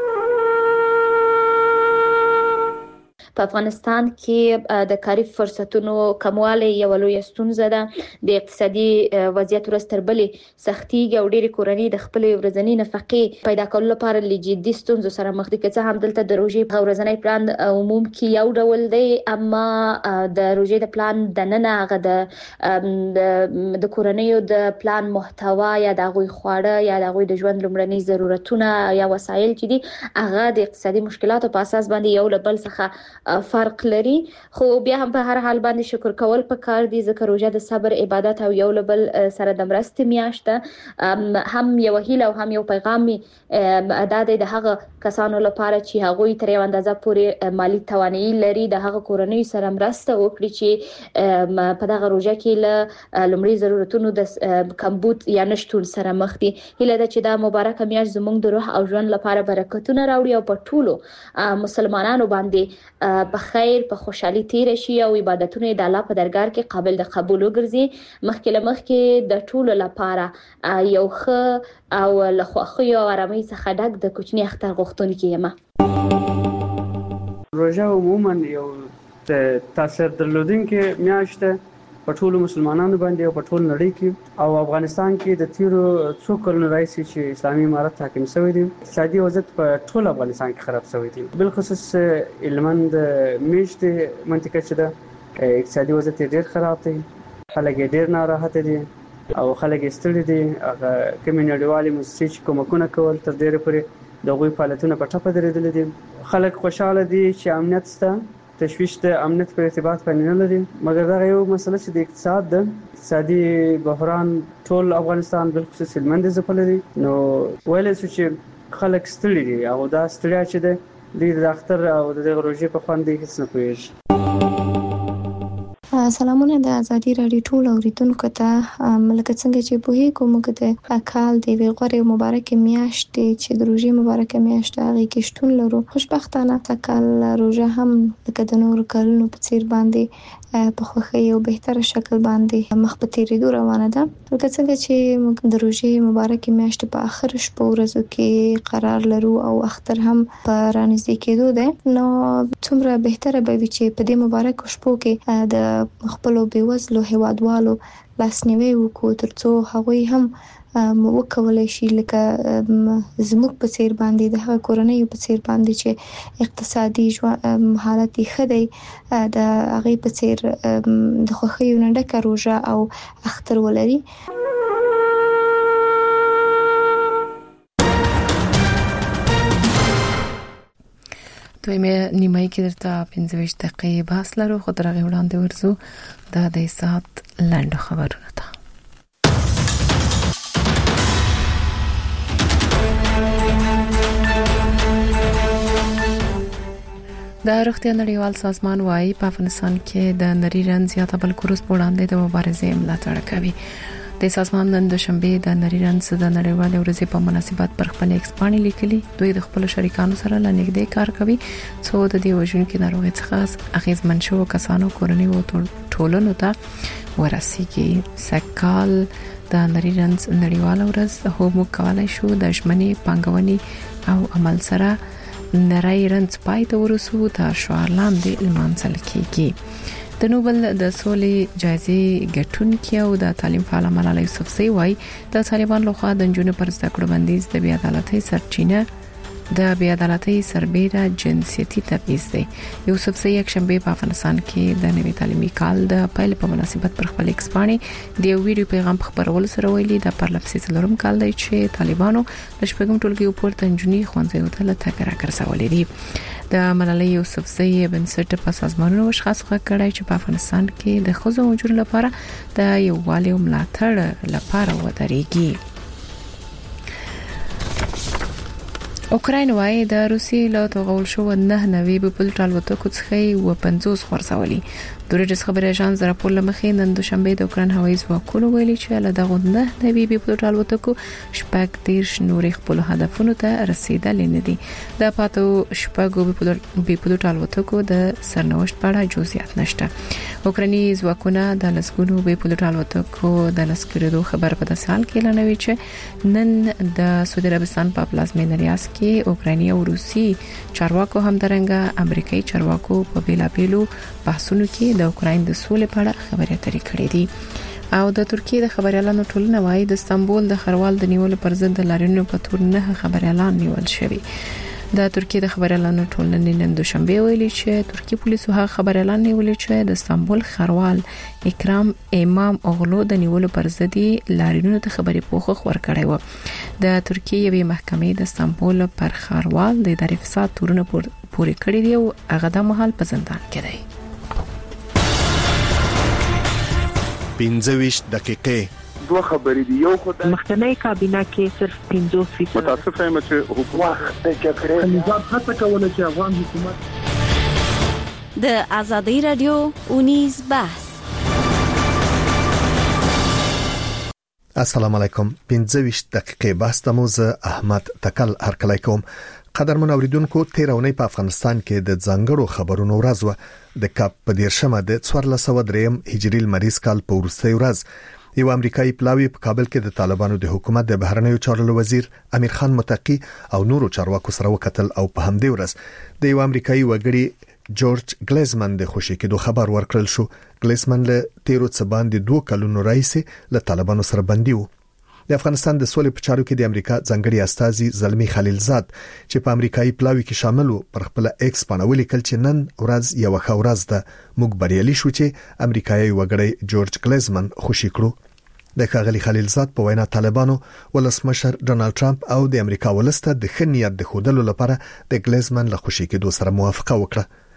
په افغانستان کې د کاري فرصتونو کموالی یو لوی ستونزه ده. د اقتصادي وضعیت ورځ تر بلې سختیږي او ډېری کورنۍ د خپلې ورځنۍ نفقې پیدا کولو لپاره له جدي ستونزو سره مخ دي. که څه هم دلته د روژې ورځنی پلان عموم کې یو ډول دی، اما د روژې د پلان دننه هغه د د کورنیو د پلان محتوا یا د هغوی خواړه یا د هغوی د ژوند لومړني ضرورتونه یا وسایل چې دي هغه د اقتصادي مشکلاتو په اساس باندې یو له بل څخه فرق لري. خو بیا هم په هر حال باندې شکر کول پکار دي ځکه روژه د صبر عبادت او یو له بل سره د مرستې میاشت ده. هم یو هیله او هم یو پیغام ادا دی د هغه کسانو لپاره چې هغوی تر یو اندازه پورې مالی توانایي لري د هغه کورنۍ سره مرسته وکړي چې په دغه روژه کې له لومړي ضرورتونو د کمبود یا نشټون سره مخ دي. هیله ده چې دا مبارکه میاشت زموږ د روح او ژوند لپاره برکتونه راوړي او په ټولو مسلمانانو باندې په خیر په خوشحالي تیر شي او عبادتونه د الله په درگاه کې قابل د قبول وګرځي. مخکې له مخکې د ټولو لپاره یو ښه او له خوښۍ او آرامۍ څخه ډک د کوچني اختر غوښتونکې یم. روژه عموما یو تاثیر درلودونکې میاشت ده په ټولو مسلمانانو باندې او په ټول نړۍ کې او افغانستان کې د تیرو څو کلونو راځي چې اسلامي امارت حاکم شوی دی. اقتصادي وضعیت په ټول افغانستان کې خراب شوی دی، بالخصوص هلمند میشت منطقه چې ده اقتصادي وضعیت ډیر خراب دی، خلک ډیر ناراحته دي او خلک ستړي دي. هغه کومې نړیوالې موسسې چې کومکونه کول تر ډیره پورې د هغوی فعالیتونه په ټپه درېدلي دي. خلک خوشحاله دي چې امنیت شته، تشویش د امنیت په ارتباط باندې نه لري. مګر دا یو مسله چې د اقتصاد ده، اقتصادي بحران ټول افغانستان بالخصوص هلمند ځپلی دی. نو ویلی شو چې خلک ستړي دي او دا ستړیا چې ده دوی د اختر او د دغه روژې په خوند هېڅ نه پوهېږي. سلامونه د ازادي رادیو ټول اوریدونکو ته. ملکه څنګه چې په هی کومه د کال د ویغوري مبارک میاشت چې د روزي مبارک میاشت هغه کې شتون لرو. خوشبختانه تکل روزه هم د نور کلونو په څیر باندې په خوخي او بهتره شکل باندې مخ په تیریدو روانه ده. لکه څنګه چې د روزي مبارک میاشت په اخر شپه ورځو کې قرار لرو او اختر هم په رانږدې کېدو ده، نو څومره بهتره به وي چې په دې مبارک شپو کې د خپل بیوزلو هیوادوالو لاسنیوي وکړو ترڅو هغوی هم وکولای شي لکه زموږ په څیر باندې د هغه کورنۍ په څیر باندې چې اقتصادي حالت یې ښه دی د هغه په څیر د خوښیو نه ډکه روزه او اختر ولري. دویمه نیمه کې درته پنځه ویشت دقیقې بحث لرو، خو تر هغه وړاندې ورځو دا د ساعت لاندې خبرونه ده. د روغتیا نړیوال سازمان وايي په افغانستان کې د نری رنځ یا تبرکلوز په وړاندې د مبارزې ملاتړ کوي. د سازمان نن د شنبه د نری رنځ د نړیوال ورځې په مناسبت پر خپل ایکسپانی لیکلي دوی د خپل شریکانو سره لنګدې کار کوي څو د دې وژونکو ناروغي څخه اغیزمن شو کسانو کورنۍ او ټولنو ته ورسیږي. سکال د نری رنځ نړیوال ورځ هو مو کولای شو د ژمنې پنګونی او عمل سره نری رنځ پای ته ورسو د شعار لاندې لمانځل کیږي. د نوبل د سولې جایزې ګټونکي او د تعلیم فعال ملاله یوسفزۍ وايي د طالبان لخوا د جنونو پر زده کړو بندیز د بې عدالتۍ سرچینه د بې عدالتۍ سربېره جنسيتي تبعیض دی. یوسفزۍ یک شنبه په افغانستان کې د نوي تعلیمي کال د پیل په مناسبت پر خپل ایکسپانی د یو ویډیو پیغام خبرول سره ویلي د پرلپسې څلورم کال دی چې طالبانو د شپږم ټولګي پورته انجونی خوندې ته لته راګرځولې دي. د ملالۍ یوسفزۍ بنسټ په سازمانونو وشخاص کړی چې په افغانستان کې د ښځو او نجونو لپاره د یووالي او ملاتړ لپاره ودرېږي. اوکراین وايي د روسیې له توغول شو نه نوي په پل ټالوتکو څخه و پنځوس خورځولي. د رویټرز خبري اژانس راپور لمخې نن دوشنبه د اوکراین هوایي ځواکونو ویلي چې له دغه نه نوي په ټالوتکو شپږ دیرش نورې خپل هدفونو ته رسیدلې نه دي. د پاتو شپږو په ټالوتکو د سرنوشت په اړه جزئیات نشته. اوکرایني ځواکونه د لسګونو په ټالوتکو د لسکرېدو خبر په داسال کې لنوي چې نن د سعودي عربستان په پلازمینه ریاض کې اوکرایني او روسي چارواکو همدارنګه امریکایي چارواکو په بیلابیلو بحثونو کې د اوکراین د سولې په اړه خبرې اترې کړې دي. او د ترکیه د خبريالانو ټولنه وايي د استانبول د خروال د نیولو پر ضد د لاریونونو په تور نه خبريالان نیول شوی. د ترکیه د خبريالانو ټولنې نن دوشنبه ویلي چې ترکی پولیسو هغه خبريالان نیولې چې د استانبول خروال اکرام امام اوغلو د نیولو پر ضد لاریونونو ته خبرې پوښښ ورکړی و. د ترکیه یوې محکمې د استانبول پر خروال د ادارې فساد تورونه پورې کړی دی او هغه د محل په زندان کې دی. پنځه ویشت دقیقې دوه خبرې دي. یو خدای مخکنی کابینه کې صرف پنځوس فیصد متاسف یم چې حکومت د جګړې نظام هڅه کوله چې افغان حکومت د ازادي رادیو اونیز بحث. السلام علیکم. پنځه ویشت دقیقې بحث د موزه احمد تکل هرکلی کوم. قدرمن اوریدونکو، تیرونی په افغانستان کې د ځانګړو خبرونو ورځ و. د کاپ په دیرشمه د څوارلس سوه دریم هجري لمریز کال په وروستۍ ورځ یو امریکایي پلاوی په کابل کې د طالبانو د حکومت د بهرنیو چارو وزیر امیر خان متقی او نورو چارواکو سره وکتل او په همدې ورځ د یو امریکایي وګړي جورج ګلیزمن د خوشی کېدو خبر ورکړل شو. ګلیزمن له تیرو څه باندې دوه کلونو راهیسې له طالبانو سره بندي و. د افغانستان د سولې په چارو کې د امریکا ځنګړي استازي زلمی خلیلزاد چې په امریکایي پلاوی کې شامل وو پر خپل ایکس باندې ولیکل چې نن ورځ یو ښه ورځ ده، موږ بریالي شو چې امریکایي وګړی جورج ګلیزمن خوشی کړو. د ښاغلي خلیلزاد په وینا طالبانو ولسمشر ډونالد ټرمپ او د امریکا ولسته د ښه نیت د ښودلو لپاره د ګلیزمن له خوشی کېدو سره موافقه وکړه.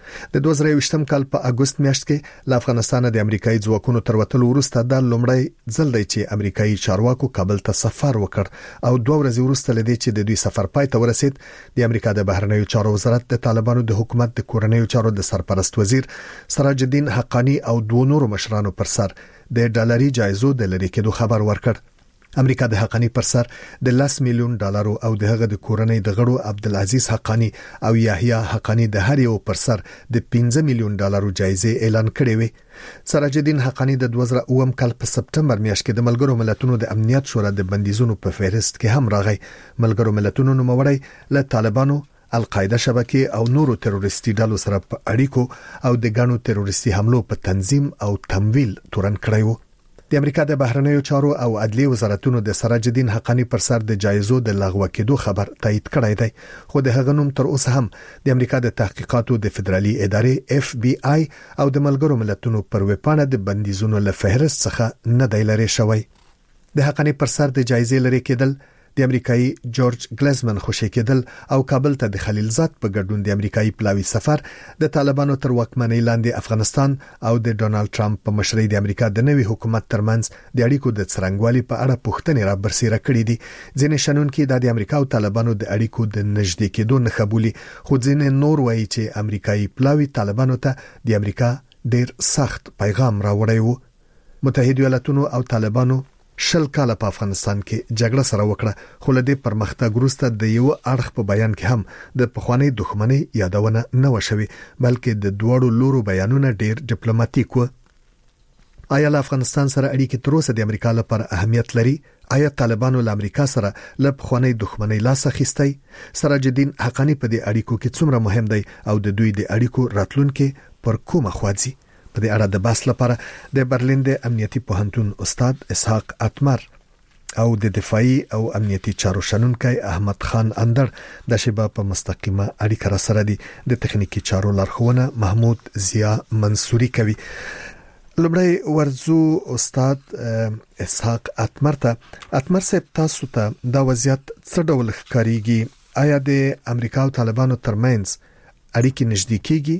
د دوه زره یوویشتم کال په اگست میاشت کې له افغانستان د امریکایي ځواکونو تر وتلو وروسته د لومړی ځل دی چې امریکایي چارواکو کابل ته سفر وکړ او دوه ورځې وروسته لدی چې د دوی سفر پای ته ورسید د امریکا د بهرنیو چارو وزارت د طالبانو د حکومت د کورنیو چارو د سرپرست وزیر سراج الدین حقانی او دوه نورو مشرانو پر سر د ډالري جایزو د لری کېدو خبر ورکړ. امریکا د حقانی پر سر د لاس میلیون ډالرو او د هغه د کورنۍ د غړو عبدالعزیز حقانی او یحیی حقانی د هر یو پر سر د پنځه میلیون ډالرو جایزه اعلان کړې وې. سراج الدین حقانی د دوه زره اووم کال په سپټمبر میاشت کې د ملګرو ملتونو د امنیت شورا د بندیزونو په فهرست کې هم راغی. ملګرو ملتونو نوموړی له طالبانو، القاعده شبکې او نورو تروریستي ډلو سره په اړیکو او د ګڼو تروریستي حملو په تنظیم او تمویل تورن کړی و. د امریکا د بهرنیو چارو او عدلیه وزارتونو د سراج الدین حقانی پر سر د جایزو د لغوه کېدو خبر تایید کړی دی، خو د هغه نوم تر اوسه هم د امریکا د تحقیقاتو د فدرالي ادارې اف بی آی او د ملګرو ملتونو پر وپاڼه د بندیزونو له فهرست څخه نه دی لري شوی. د حقانی پر سر د جایزې لري کېدل د امریکایي جورج ګلزمن خوشی کېدل او کابل ته د خلیلزاد په ګډون د امریکایي پلاوی سفر د طالبانو تر واکمنۍ لاندې افغانستان او د ډونالد ټرمپ په مشرۍ د امریکا د نوي حکومت ترمنځ د اړیکو د څرنګوالي په اړه پوښتنې را برسېره کړې دي. ځینې شنونکي د امریکا او طالبانو د اړیکو د نږدې کېدو نه خبولي، خو ځینې نور وایي چې امریکایي پلاوی طالبانو ته د امریکا ډیر سخت پیغام راوړی وو. متحده ایالاتونو او طالبانو شل کاله په افغانستان کې جګړه سره وکړه، خو له دې پرمختګ وروسته د یو اړخ په بیان کې هم د پخوانی دښمنۍ یادونه نه وشوي، بلکې د دوړو لورو بیانونه ډیر ډیپلوماټیک و. آیا له افغانستان سره اړیکې تر اوسه د امریکا لپاره اهمیت لري؟ آیا طالبانو له امریکا سره له پخوانی دښمنۍ لاس اخیستی؟ سراج الدین حقانی په دې اړیکو کې څومره مهم دی او د دوی د اړیکو راتلونکي پر کومه خواځي؟ په دې اړه د بحث لپاره د برلین د امنیتي پوهنتون استاد اسحاق اتمر او د دفاعي او امنیتي چارو شنونکی احمد خان اندر د شبا په مستقیمه اړیکه را سره دي. د تخنیکی چارو لارښوونه محمود ضیا منصوري کوي. لومړی ورزو استاد اسحاق اتمر ته. اتمر صاحب، تاسو ته دا وضعیت څه ډول ښکاریږي؟ آیا د امریکا او طالبانو ترمنځ اړیکې نږدې کیږي؟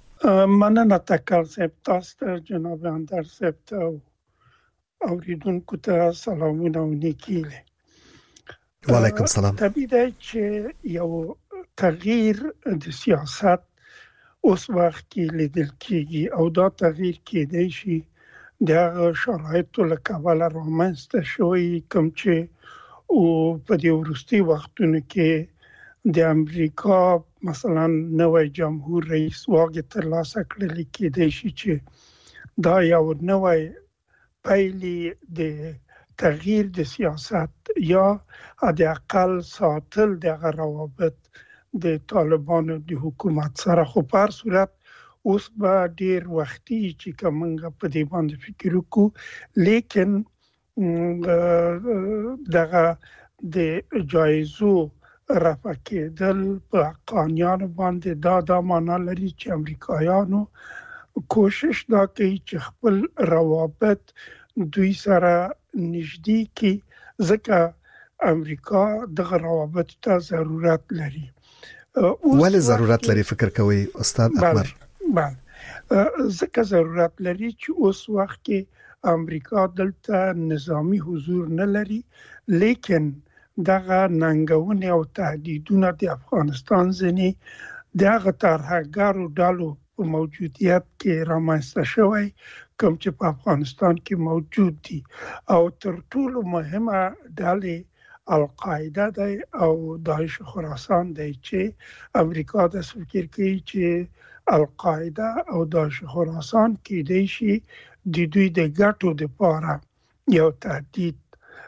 مننه تکل صاحب، تاسو ته جناب اندر صاحب ته اوریدونکو ته سلامونه او نیکیله. وعلیکم سلام. طبیعي دی چې یو تغییر د سیاست اوس وخت کې لیدل کیږي او دا تغییر کېدای شي د شرایطو له کبله رامنځته شوی، کوم چې او په دې وروستي وختونو کې د امریکا مثلا نوی جمهور رئیس واګه تر لاسه کړل کېدای شي چې دا یو نوی پیلی د تغییر د سیاست یا د اقل ساتل د روابط د طالبانو د حکومت سره. خو په هر صورت اوس به ډیر وختي چې کومه په دې باندې فکر وکړو، لیکن دغه د جایزو رفع کېدل په حقانیانو باندې دا دا معنا لري چې امریکایانو کوشش دا کوي چې خپل روابط دوی سره نږدې کړي، ځکه امریکا دغه روابط ته ضرورت لري. ولې ضرورت لري فکر کوي استاد اتمر؟ بله، ځکه ضرورت لري چې اوس وخت کې امریکا دلته نظامی حضور نه لري، لیکن دغه ننګونې او تهدیدونه د افغانستان ځینې دغه ترهګرو ډلو په موجودیت کې رامنځته شوی، کوم چې په افغانستان کې موجود دي. او تر ټولو مهمه ډلې القاعده دی او داعش خراسان دی، چې امریکا د فکر کوي چې القاعده او داعش خراسان کې دی شي د دوی د ګټو لپاره یو تهدید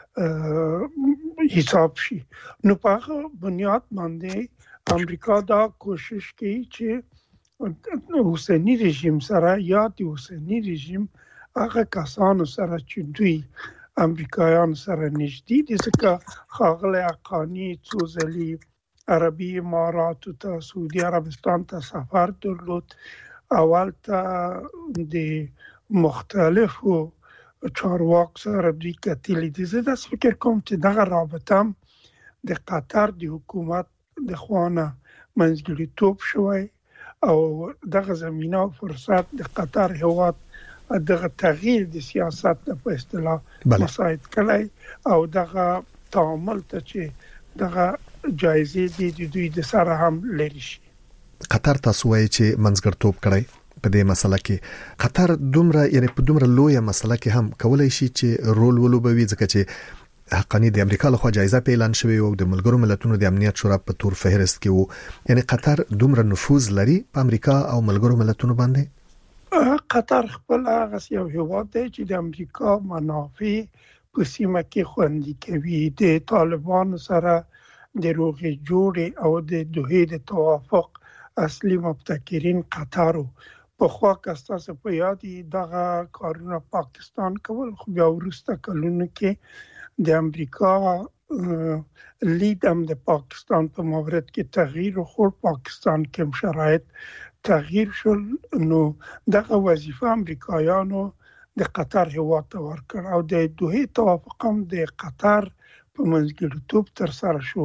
حساب شي. نو په هغه بنیاد باندې امریکا دا کوشش کوي چې حسینی رژیم سره یا د حسینی رژیم هغه کسانو سره چې دوی امریکایان سره نږدې دي، ځکه ښاغلی حقانی څو ځلې عربي اماراتو ته، سعودي عربستان ته سفر درلود، اول ته د مختلفو چارواکو سره دوی کتلي دي. زه داسې فکر کوم چې دغه رابطه د قطر د حکومت د خوا نه منځګړیتوب شوی او دغه زمينه او فرصت د قطر هیواد دغه تغییر د سیاست په اصطلاح مساعد کړي او دغه تعامل ته چې دغه جایزې د دوی د سره هم لري شي. قطر تاسو وایي چې منځګړتوب کړی په دې مسله کې قطر دومره یعنی په دومره لویه مسله کې هم کولای شي چې رول ولوبوي ځکه چې حقانی د امریکا له خوا جایزه په اعلان شوی او د ملګرو ملتونو د امنیت شورا په تور فهرست کې وو یعنی قطر دومره نفوذ لري په امریکا او ملګرو ملتونو باندې. قطر خپل هغه یو هیواد دی چې د امریکا منافع په سیمه کې خوندي کوي. د طالبانو سره د روغې جوړې او د دوحې د توافق اصلي مبتکرین قطر په خوا کستاسه په یادي دغه کارونه پاکستان کول خو بیا ورسته کلونه کې د امریکا لید هم د پاکستان په مورد کې تغییر خور پاکستان کې شرایط تغییر شول نو دغه وظیفه امریکایانو د قطر هیواد ته ورکړ او د دوحې توافق هم د قطر په منځګړیتوب تر سره شو.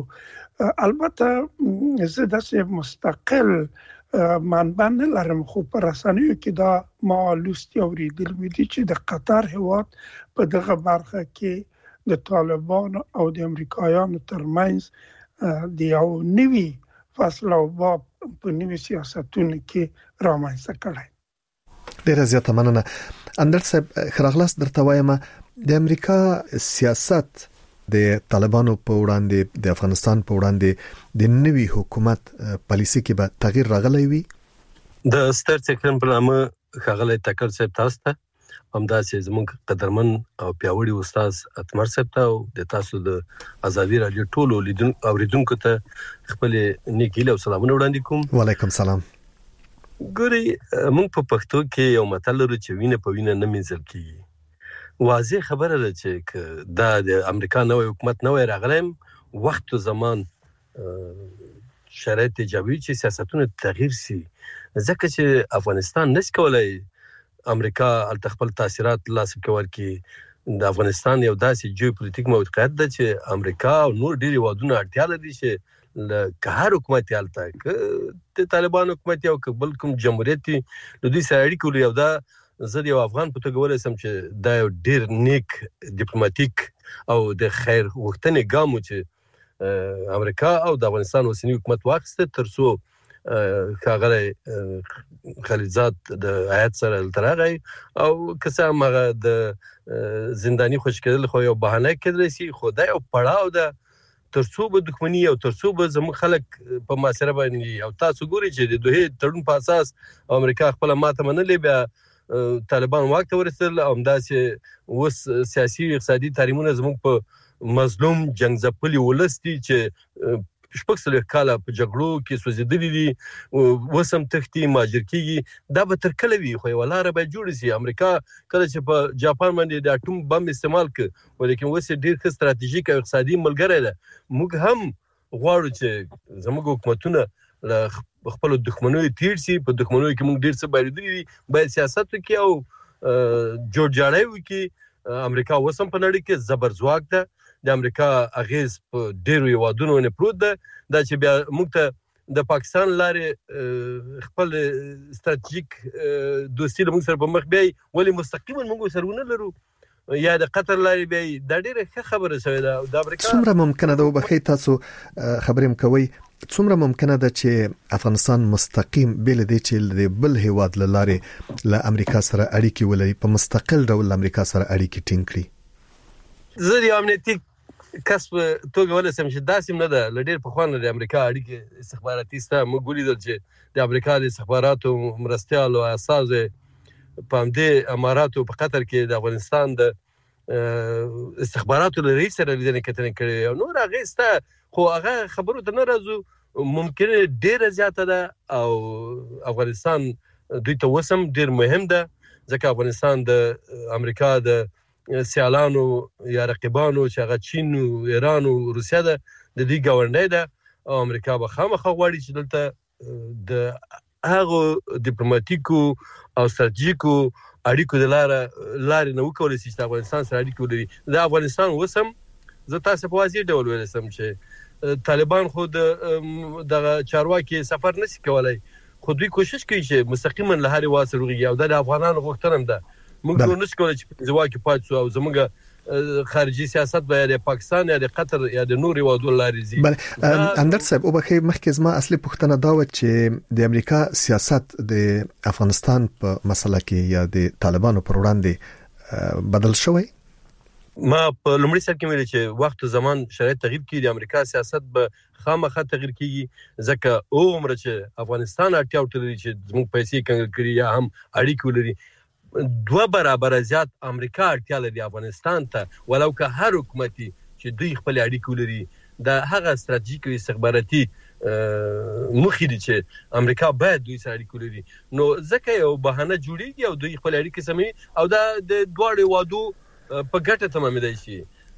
البته زه داسې مستقل منبع نه لرم خو په رسنیو کې دا ما لوستي اوریدل مې دي چې د قطر هیواد په دغه برخه کې د طالبان او د امریکایانو ترمنځ د یو نوي فصل او باب په نوي سیاستونو کې رامنځته کړی. ډیره زیاته مننه. اندر صاحب خراغلاس درته وایم د امریکا سیاست د طالبانو په وړاندې د افغانستان په وړاندې د نوي حکومت پالیسي کې به تغییر راغلی وي. د ستر څکرن په نامه خغلی تکل صاحب تاسو ته همداسې زموږ قدرمن او پیاوړي استاد اتمر صاحب ته او د تاسو د ازادي رادیو ټولو لیدون اوریدونکو ته خپل نیکی له سلامونه وړاندې کوم. وعلیکم سلام. ګوري موږ په پښتو کې یو متل لرو چې وینه په وینه نه مینځل کیږي. واضح خبره ده چې دا د امریکا نوې حکومت نوې راغلم وخت او زمان شرایط ایجابي چې سیاستونه تغییر شي ځکه چې افغانستان نس کولای امریکا ال خپل تاثیرات لاس کول کې د افغانستان یو داسې جیوپولیټیک موقعیت ده چې امریکا او نور ډیری وادونه اړتیا لري چې له هر حکومت یالته ک د طالبان حکومت یو بل کوم جمهوریت د دوی سره اړیکې لري او دا زه یو افغان په توګه ولې سم چې دا یو ډیر نیک ډیپلوماټیک او د خیر وختنې ګام چې امریکا او د افغانستان اوسنی حکومت واخیسته ترڅو خاغلی خلیزات د آیات سره التراغی او کسه مغه د زندانی خوش کېدل خو یو بهانه کېدل شي خو دا یو پړاو ده ترڅو به دښمنی او ترڅو به زموږ خلک په معاشره باندې او تاسو ګوري چې د دوه تړون په اساس امریکا خپل ماته منلې بیا طالبان واک ته ورسېدل او همداسې اوس سیاسي اقتصادي تحریمونه زموږ په مظلوم جنگ ځپلي ولستي چې شپږ سلوي کاله په جګړو کې سوځېدلي دي وسم تختی ماجر کیږي دا به تر کله وي خو ولاره به جوړ شي. امریکا کله چې په جاپان باندې د اټوم بم استعمال کړ ولیکن اوس ډیر ښه ستراتیژیک او اقتصادي ملګری ده. موږ هم غواړو چې زموږ حکومتونه له خپل دښمنوي تیر شي په دښمنوي کې موږ ډیر څه باندې دي باید سیاست وکړي او جوړ جاړی وکړي. امریکا وسم په نړۍ کې زبر ځواک ده د امریکا اغیز په ډیرو یوادونو نه پروت ده دا چې بیا موږ ته د پاکستان لارې خپل ستراتیژیک دوستي له موږ سره په مخ بیاي ولې مستقیما موږ سره ونه لرو یا د قطر لارې بیاي دا ډیره ښه خبره شوې ده. د امریکا څومره ممکنه ده وبخښئ تاسو خبرې کوي څومره ممکنه ده چې افغانستان مستقیم بل دی چې د بل هیواد لارې له امریکا سره اړیکې ولري په مستقل ډول امریکا سره اړیکې ټینګ کړي. زه د امنیتي کسب توګه ولسم چې داسې نه ده لډیر په خوانه د امریکا اړیکې استخباراتي ستا موږ ولیدل چې د امریکا د استخباراتو مرستيال او اساس په همدې اماراتو په قطر کې د افغانستان د استخباراتو له رئیس سره لیدنه کتنه کړې او نور هغه ستا خو هغه خبرو ته نه راځو ممکن ډیره زیاته ده او افغانستان دوی ته وسم ډیر مهم ده ځکه افغانستان د امریکا د سیالانو یا رقیبانو چې هغه چین او ایران او روسیا ده د دې ګاونډي ده او امریکا به خامخا غواړي چې دلته د هغه ډیپلوماټیکو او ستراتیژیکو اړیکو د لار لارې نه وکولای شي چې افغانستان سره اړیکې ولري. د افغانستان وسم زه تاسو په واضح ډول ویلم چې طالبان خو د د چارواکي سفر نشي کولای خو دوی کوشش کوي چې مستقیما له هر واسه روغي او د افغانانو غوښتنه ده موږ نو نشو کولای چې ځواکي پات شو او زموږ خارجي سیاست به د پاکستان یا د قطر یا د نوري وادو لاري زی بل اندر صاحب او بخیر مخکې زما اصلي پوښتنه دا و چې د امریکا سیاست د افغانستان په مسله کې یا د طالبانو پر وړاندې بدل شوی ما په لومړي سر کې ویل چې وخت زمان شرایط تغییر کړي د امریکا سیاست به خامخا تغییر کیږي ځکه او عمر چې افغانستان اړتیا وټلري چې زموږ پیسې کنګل کړي یا هم اړیکې ولري دوه برابر زیات امریکا اړتیا لري افغانستان ته ولو که هر حکومتي چې دوی خپل اړیکې ولري د هغه ستراتیژیک او استخباراتي مخې دي چې امریکا باید دوی سره اړیکې ولري نو ځکه یو بهانه جوړیږي او دوی خپل اړیکې سموي او دا د دواړو وادو په ګټه تمامېدای شي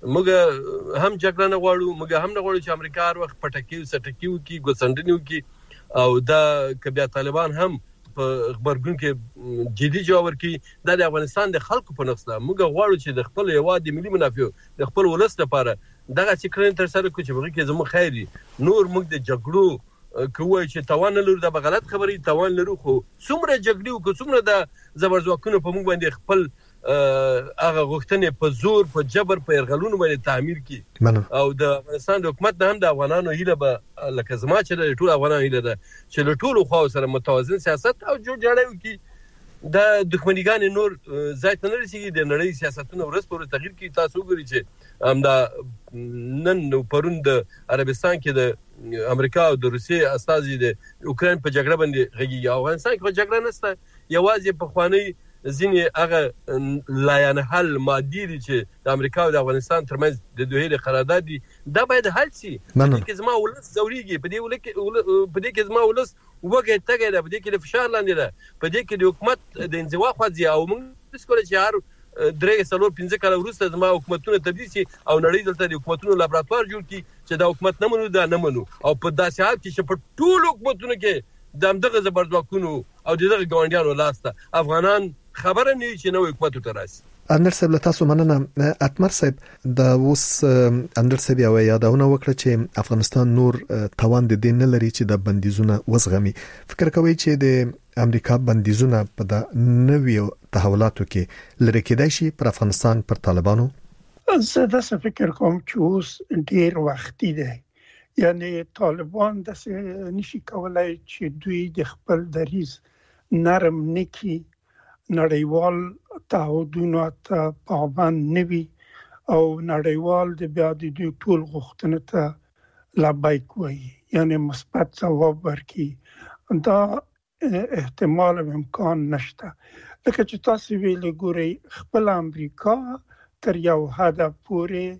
موږ هم جګړه نه غواړو موږ هم نه غواړو چې امریکا هر وخت پټکیو سټکیو کی ګوسندنیو کی او دا کبیا طالبان هم په خبرګون کې جدي جواب ورکړي د افغانستان د خلکو په نقص ده موږ غواړو چې د خپل هواد ملي منافع د خپل ولس لپاره دغه څکرن تر سره کوي چې موږ کې زموږ خیري نور موږ د جګړو کوی چې توان لرو دا غلط خبرې توان لرو خو څومره جګړې او څومره د زبرځواکونو په موږ باندې خپل هغه غوښتنې په زور په جبر په يرغلونو باندې تعمیر کی او د افغانستان د حکومت هم د افغانانو هیله به لکه زما چې د ټول افغانانو هیله ده چې له ټولو خواو سره متوازن سیاست او جوړ جوړیو کی د دښمنیګان نور ځای ته نه رسیږي د نړۍ سیاستونه ورس پر تغییر کی تاسو وګورئ چې هم دا نن پرون د عربستان کې د امریکا او د روسیې استازي د اوکرين په جګړه باندې غږیږي افغانستان کې جګړه نشته یوازې په خواني ځینې هغه لایانه حل مادي دي چې د امریکا او د افغانستان ترمنځ د دوه قرارداد دي دا باید حل شي په دې کې زما ولس زوريږي په دې ولکه په دې کې زما ولس وګه تګي ده په دې کې د فشار لاندې ده په دې کې د حکومت د انزوا خوځي او موږ څه کولای چې هر درې سلور پنځه کال وروسته زما حکومتونه تبدیل شي او نړۍ دلته د حکومتونو لابراتوار جوړ کړي چې دا حکومت نه منو دا نه منو او په داسې حال کې چې په ټول حکومتونو کې د دغه زبرځواکونو او دغه ګاونډیانو لاسته افغانان خبره نه چې نو حکومت ته راشي اندر صاحب تاسو مننه اتمر صاحب د اوس اندر صاحب یو یادونه وکړه چې افغانستان نور توان د دین نه لري چې د بندیزونه وزغمي فکر کوي چې د امریکا بندیزونه په د نویو تحولاتو کې لری کېدای شي پر افغانستان پر طالبانو زه د فکر کوم چې اوس ډیر وختي دی یعنی طالبان د نشي کولای چې دوی د خپل دریز نرم نکي نړیوال تعهدونو ته پابند نوي او نړیوال د بیا د دوی ټول غوښتنو ته لبیک وایي یعنی مثبت ځواب ورکړي دا احتمال او امکان نشته لکه چې تاسو ویل ګورئ خپل امریکا تر یو حد پورې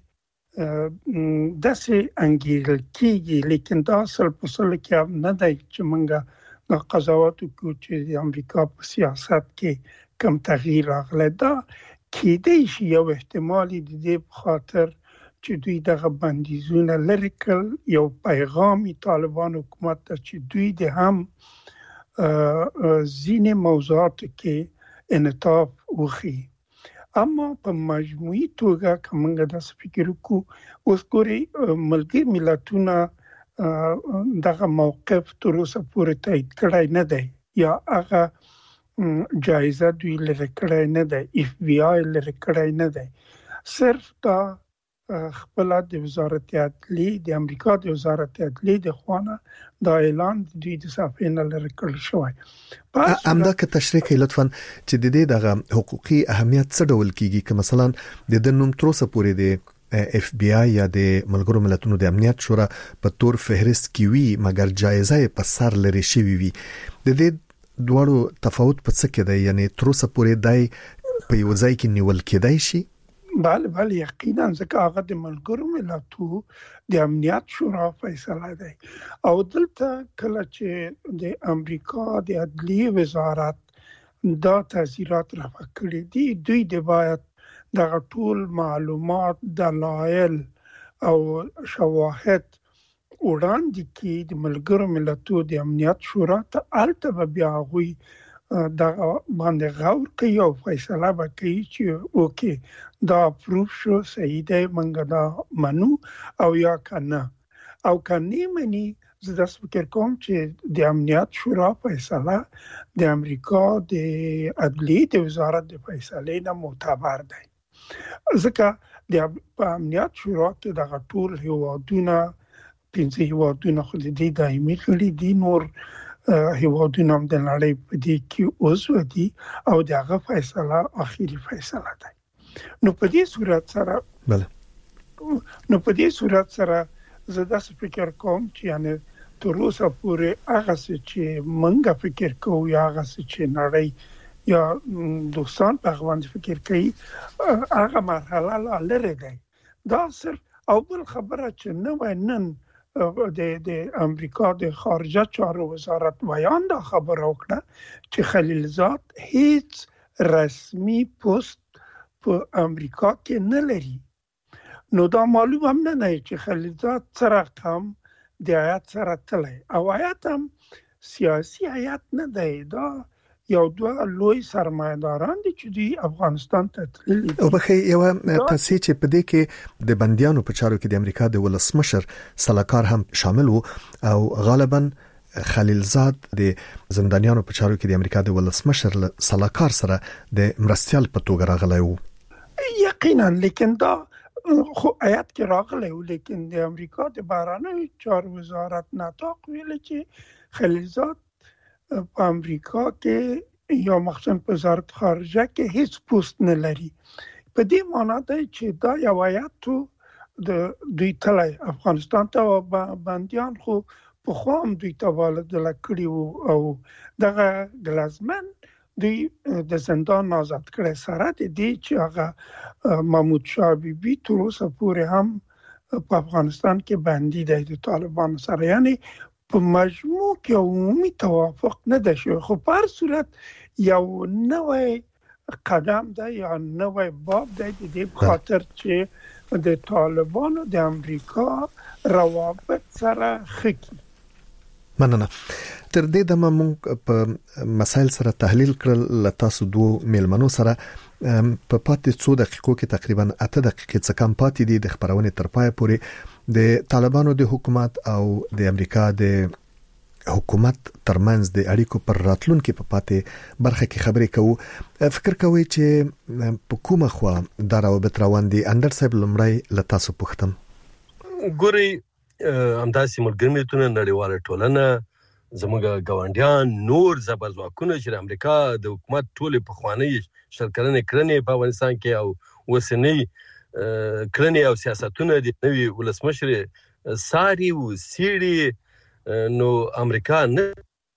داسې انګیرل کېږي لیکن دا اصل په اصل کې هم نه دی چې موږ د قضاوت وکړو چې د امریکا په سیاست کې کم تغییر راغلی دا کېدای شي یو احتمال د دې په خاطر چې دوی دغه بندیزونه لرې کړل یو پیغام طالبان حکومت ته چې دوی د هم ځینې موضوعاتو کې انعطاف وښيي اما په مجموعي توګه کومه د فکر کو اوس ګوري ملګری ملتونه دغه موقف تر اوسه پورې تایید کړی نه دی یا هغه جایزه دوی لري کړی نه دی اف بی آی لري کړی نه دی صرف دا خپل د وزارت عدلیه د امریکا د وزارت عدلیه د خوانه دا اعلان دوی د صافین لري کړل شوی امدا که تشریح کوي لطفا چې د دې دغه حقوقي اهمیت څه ډول کیږي که مثلا د د نوم تر اوسه پورې د اف بی آی یا د ملګرو ملتونو د امنیت شورا په تور فهرست کې وي مګر جایزه په سر لري شوی وي د دې دوړو تفاوت په څه کې دی یعنی تر اوسه پورې دای په یو ځای کې نیول کېدای شي بله بله یقینا ځکه هغه د ملګرو ملتونو د امنیت شورا فیصله دی او دلته کله چې د امریکا د عدلیه وزارت دا تعزیرات رافع کړي دي دوی د باید دغه ټول معلومات دلایل او شواهد وړاندې کړي د ملګرو ملتونو د امنیت شورا ته البته بیا غوي دا باندې غور کوي او فیصله وکړي چې اوکې دا پروف شو صحیح دی منګه دا منو او یا کنه او کنه منی زه د فکر کوم چې د امنیت شورا فیصله د امریکا د عدلیې د وزارت د فیصلې نه معتبر دی. ځکه د امنیت شورا کې د ټول هیوادونه پنځه هیوادونه خو د دې دایمي غړي دي، نور هیوادونه هم د نړۍ په دې کې عضو دي او دغه فیصله اخیری فیصله ده. نو په دې صورت سره بله نو په دې صورت سره زه داسې فکر کوم چې یعنی تر اوسه پورې هغه څه چې موږ فکر کوو یا هغه څه چې نړۍ یا دوستان په هغه باندې فکر کوي هغه مرحله لا لرې دی. دا صرف او بل خبره چې نو نن د د امریکا د خارجه چارو وزارت بیان دا خبره وکړه چې خلیلزاد هیڅ رسمي پست په امریکا کې نه لري. نو دا معلوم هم نه دی چې خلیلزاد څه رقم د هیات سره تللی او هیات هم سیاسي هیات نه دی، دا یو دوه لوی سرمایه‌داران دي چې دوی افغانستان ته تللي دي. او بخې یو تصحیح چې په دې کې د بندیانو په چارو کې د امریکا د ولسمشر سلاکار هم شامل وو او غالبا خلیلزاد د زندانیانو په چارو کې د امریکا د ولسمشر سلاکار سره د مرستيال په توګه راغلی وو. یقینا، لیکن دا خو آیات کې راغلی و، لیکن د امریکا د بهرنیو چارو وزارت نطاق ویل چې خلیلزاد په امریکا کې یا مخصوصا په وزارت خارجه کې هیڅ پوست نه لري. په دې معنی دی چې دا یو آیات د دوی تلای افغانستان ته بندیان خو په خوام دوی ته والدل کړي او دغه ګلازمن دوی د زندان آزاد کړي سره د دې چې هغه محمود شاه بیبي تر اوسه پورې هم په افغانستان کې بندي دی د طالبانو سره، یعنی په مجموع کې عمومي توافق نه ده شوی. خو په هر صورت یو نوی قدم ده یا نوی باب ده د دې خاطر چې د طالبانو د امریکا روابط سره خکی. مننه. تر دې دمه موږ په مسایل سره تحلیل کړل، ل تاسو دوه میلمنو سره په پاتې څو دقیقو کې تقریبا اته دقیقې څخه کم پاتې دي د خبرونې تر پای پورې د طالبانو د حکومت او د امریکا د حکومت ترمنځ د اړیکو پر راتلونکو په پاتې برخه کې خبرې کوو. فکر کوي چې په کومه خوا دا روابط روان دي؟ اندر صاحب لمړی ل تاسو پوښتم. ګوري همداسې ملګری ملتونه، نړیواله ټولنه، زموږ ګاونډیان، نور زبرځواکونه چې د امریکا د حکومت ټول په خواني شرکرنې کړنې په افغانستان کې او وسنۍ کړنې او سیاستونه د نوي ولسمشر ساري او سیړي نو امریکا نه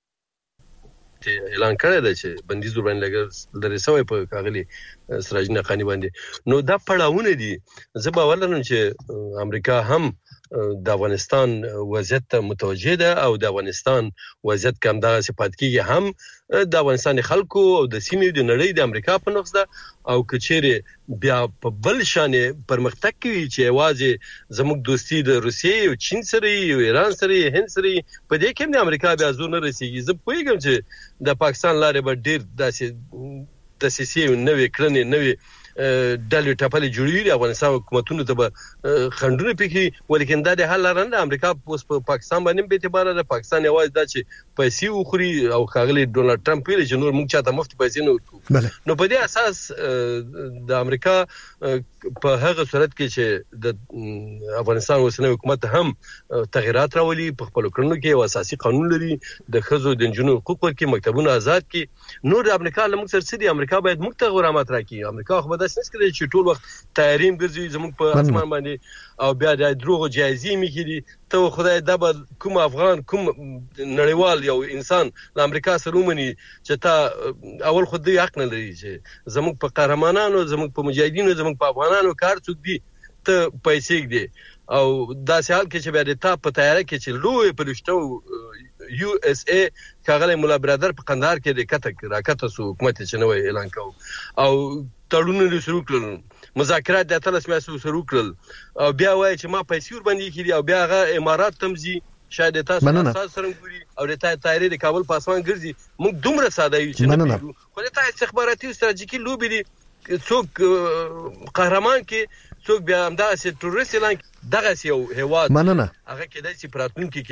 اعلان کړی دی چې بندیز ور باندې لګر لري سوی په کاغلي سراج نقانی باندې. نو دا پړاوونه دي. زه باور لرم چې امریکا هم د افغانستان وضعیت ته متوجه ده او د افغانستان وضعیت کم دغه صفات کې هم د افغانستان خلکو او د سیمې د نړۍ د امریکا په نقص ده او کچېره بیا په بل شان پرمختګ کوي چې واځي زموږ دوستي د روسیې او چین سره او ایران سره هند سره په دې کې د امریکا بیا زور نه رسیږي. زه پوهیږم چې د پاکستان لارې به ډېر داسې د سیسي نوې کړنې نوې ډلې ټاپلې جوړېږي. افغانستان حکومتونو ته به خنډونه پکې ولیکن دا د حل لاره نه. امریکا په پاکستان باندې به اعتبار ده. پاکستان یوازې دا چې پیسې وخوري او ښاغلي ډونالډ ټرمپ ویلي چې نور موږ چاته مفتي پیسې نه ورکوو. نو په دې اساس د امریکا په هغه صورت کې چې د افغانستان اوسنی حکومت هم تغیرات راولي په خپل کړنو کې او اساسي قانون لري، د ښځو د نجونو حقوق ورکړي، مکتبونه آزاد کړي. نور د امریکا له موږ سره څه دي؟ امریکا باید موږ ته غرامت راکړي. امریکا خو به داسې نه کوي چې ټول وخت تیاریم ګرځي زموږ په اسمان باندې او بیا د دروغ جایزې میکړي. ته خدای دا به کوم افغان کوم نړیوال یو انسان له امریکا سره ومني چې تا اول خو دې حق نه لري چې زموږ په قهرمانانو، زموږ په مجاهدینو، زموږ په افغانانو کار څوک دي ته پیسې دي او داسې حال کې چې بیا د تا په تیاره کې چې لوی پرشتو یو اس ای کاغله مولا برادر په قندهار کې د کته راکته سو حکومت چې نوې اعلان کاو او تړونونه لري شروع کړل، مذاکرات د اتلس میاشتو شروع کړل او بیا وایي چې ما پیسې ور باندې کړي او بیا هغه امارات تمزي شاید تاسو تاسو سره ګوري او د تایری د کابل په اسمان ګرځي. موږ دومره ساده یو چې نه خو د تاسو استخباراتي او ستراتیژیکي لوبي دي. څوک قهرمان کې څوک بیا همداسې ټوریست اعلان دغه یو هیواد هغه کې د سپراتونکو کې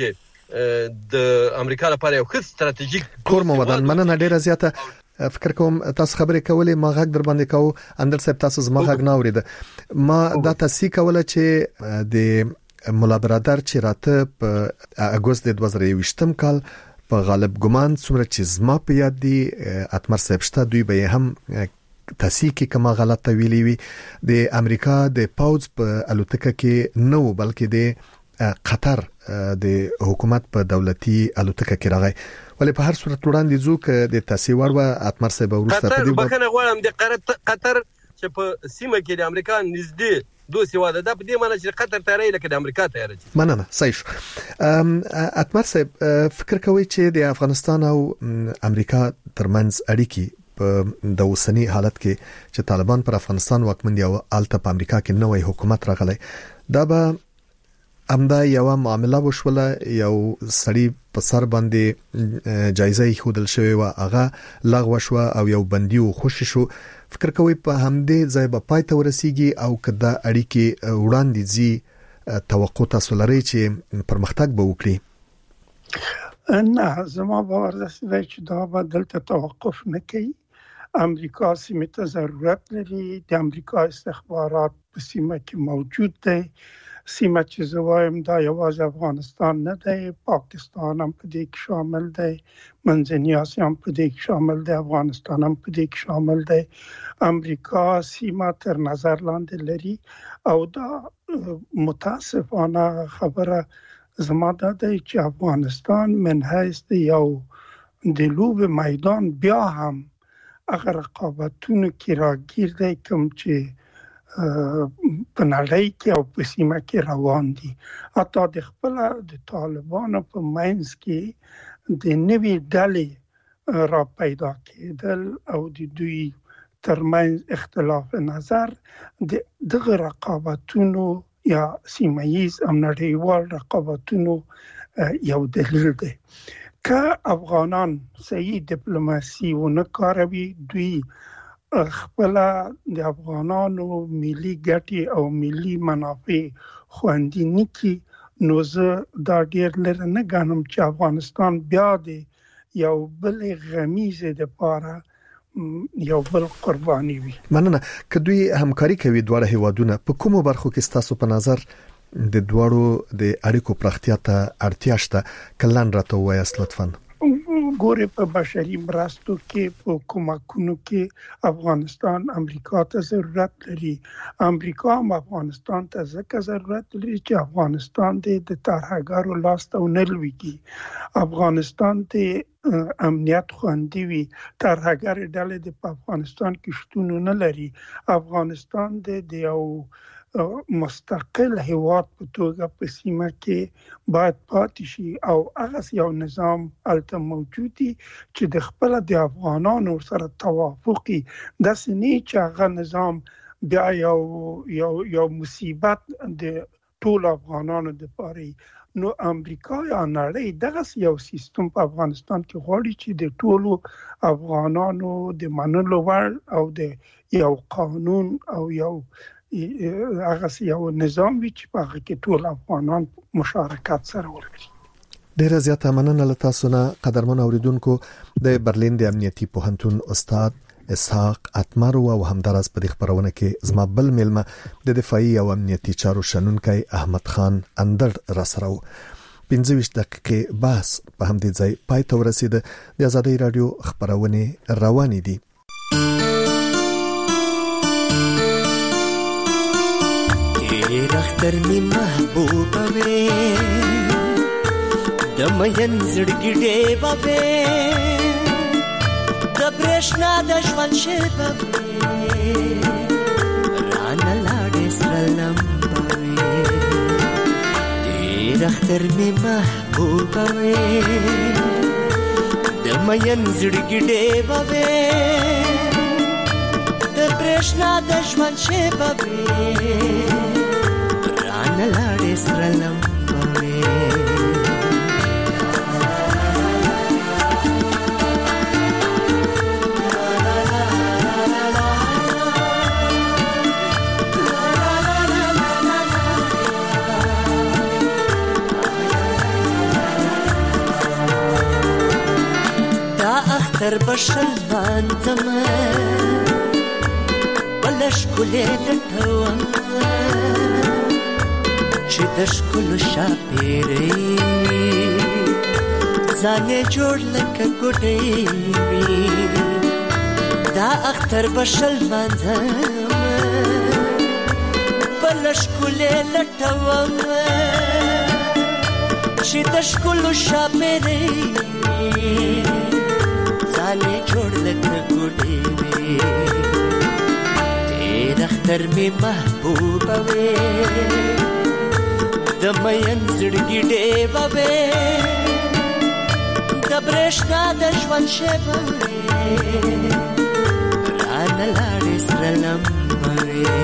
د امریکا لپاره یو ښه ستراتیژیک کور مو ودان مننه ډیره زیاته فکر کوم تاسو خبرې کولې ما غږ در باندې کوم اندر صاحب تاسو زما غږ نه اورید ما دا تاسو کوله چې د مولا برادر چې راته په اگست دوه زره یوویشتم کال په غالب ګمان څومره چې زما په یاد دي اتمر صاحب شته دوی به هم تاسو کې کما غلطه ویلې وي د امریکا د پاوز په الوتکه کې نو بلکې د قطر د حکومت په دولتي الوتکه کې راغی ولې په هر صورت وړاندې ځو ک د تاسو ورو اتمر صاحب ورسته په دې بکنه غواړم د قطر چې په سیمه کې د امریکا نږدې دوسی واده د دې معنی چې قطر تیارې لکه د امریکا تیارې مننه صحیح اتمر صاحب فکر کوي چې د افغانستان او امریکا ترمنځ اړیکې په د اوسنی حالت کې چې طالبان پر افغانستان واکمن دي او الته په امریکا کې نوې حکومت راغلی دا به امدا یو معاملې وشوله یو سړی په سر باندې جایزه خودل شوی و هغه لغوه شو او یو بندي او خوشی شو فکر کوي په همدې ځای په پای ته ورسیږي او کدا اړیکې وړاندې زی توقع تاسو لري چې پرمختګ به وکړي نه زما باور ده چې دا به دلته توقف نه کوي امریکا سیمه ته ضرورت لري د امریکا استخبارات په سیمه کې موجود دي سیمه چې زوایم دا یوازې افغانستان نه دی پاکستان هم په دې کې شامل دی منځنی اسیا هم په دې کې شامل دی افغانستان هم په دې کې شامل دی امریکا سیمه تر نظر لاندې لري او دا متاسفانه خبره زما دا دی چې افغانستان من حیث یو د لوب میدان بیا هم هغه رقابتونو کې راګیر دی کوم چې په نړۍ کې او په سیمه کې روان دي حتی د خپل د طالبانو په منځ کې د نوې ډلې را پیدا کېدل او د دوی ترمنځ اختلاف نظر د دغه رقابتونو یا سیمه‌ییز او نړیوال رقابتونو یو دلیل دی که افغانان صحیح ډیپلوماسي ونه کاروي دوی خپل د افغانانو ملي ګټې او ملي منافع خوندي نکي نو زه دا ډیر لري نه غنم چې افغانستان بیا د یو بل غمیزه د پاره یو بل قرباني وي مننه که دوی همکاري کوي دواړه هیوادونه په کومو برخو کې تاسو په نظر د دواړو د اړیکو پراختیا ته اړتیا شته کلن راته وایاست لطفا ګوره په بشري مرستو کې په کومکونو کې افغانستان امریکا ته ضرورت لري امریکا هم افغانستان ته ځکه ضرورت لري چې افغانستان د ترهګرو لاس ته ونه لویږي افغانستان ته امنیت خوندي وي ترهګر ډلې د افغانستان کې شتون نه لري افغانستان د یو مستقل هیواد په توګه په سیمه کې باید پاتې شي او هغه یو نظام الته موجودي چې د خپل د افغانانو سره توافقي د سنې چې هغه نظام بیا یو یو یو مصیبت د ټول افغانانو د پاره نو امریکا یا نړۍ دغه یو سیستم په افغانستان کې غواړي چې د ټولو افغانانو د منلو وړ او د یو قانون او یو هغه یو نظام وی چې په هغه کې ټول افغانان مشارکت سره ورکړي ډیره زیاته مننه له تاسو نه قدرمن اوریدونکو د برلین د امنیتي پوهنتون استاد اسحاق اتمر او همدارس په خبرونه کې زما بل ملمه د دفاعي او امنیتي چارو شنونکي احمد خان اندر را سره پنځه ویشت دقیقې بحث په همدې ځای پای ته ورسید د آزادۍ رادیو خبرونه روانې دي رختر می محبوبه وې د مین زړګي ډېوه وې د برېښنا د ژوند شېبه وې رانه لاړې سره لمبه وې رختر می محبوبه وې د مین زړګي ډېوه وې د برېښنا د ژوند شېبه وې نلاړې سره لمبوي اختر بشل مانځم بل ښکلې لټوم چې د ښکلو شاپېرۍ وي ځان یې جوړ لکه ګوډۍ وي دا اختر بشل مانځم بل ښکلې لټوم چې د ښکلو شاپېرۍ ځان یې جوړ لکه ګوډۍ وي تېر اختر مې محبوبه وې د مین زړګي ډېوه وې د برېښنا د ژوند شېبه وې رانه لاړې سره لمبه وې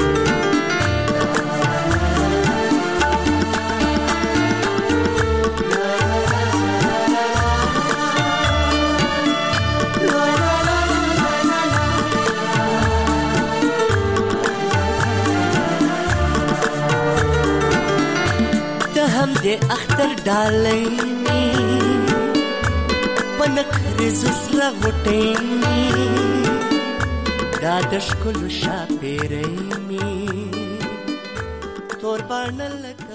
د اختر ډالۍ پنکرې زسره غوټۍ دا د ښکلو شاپېرۍ مې تور باڼه لکه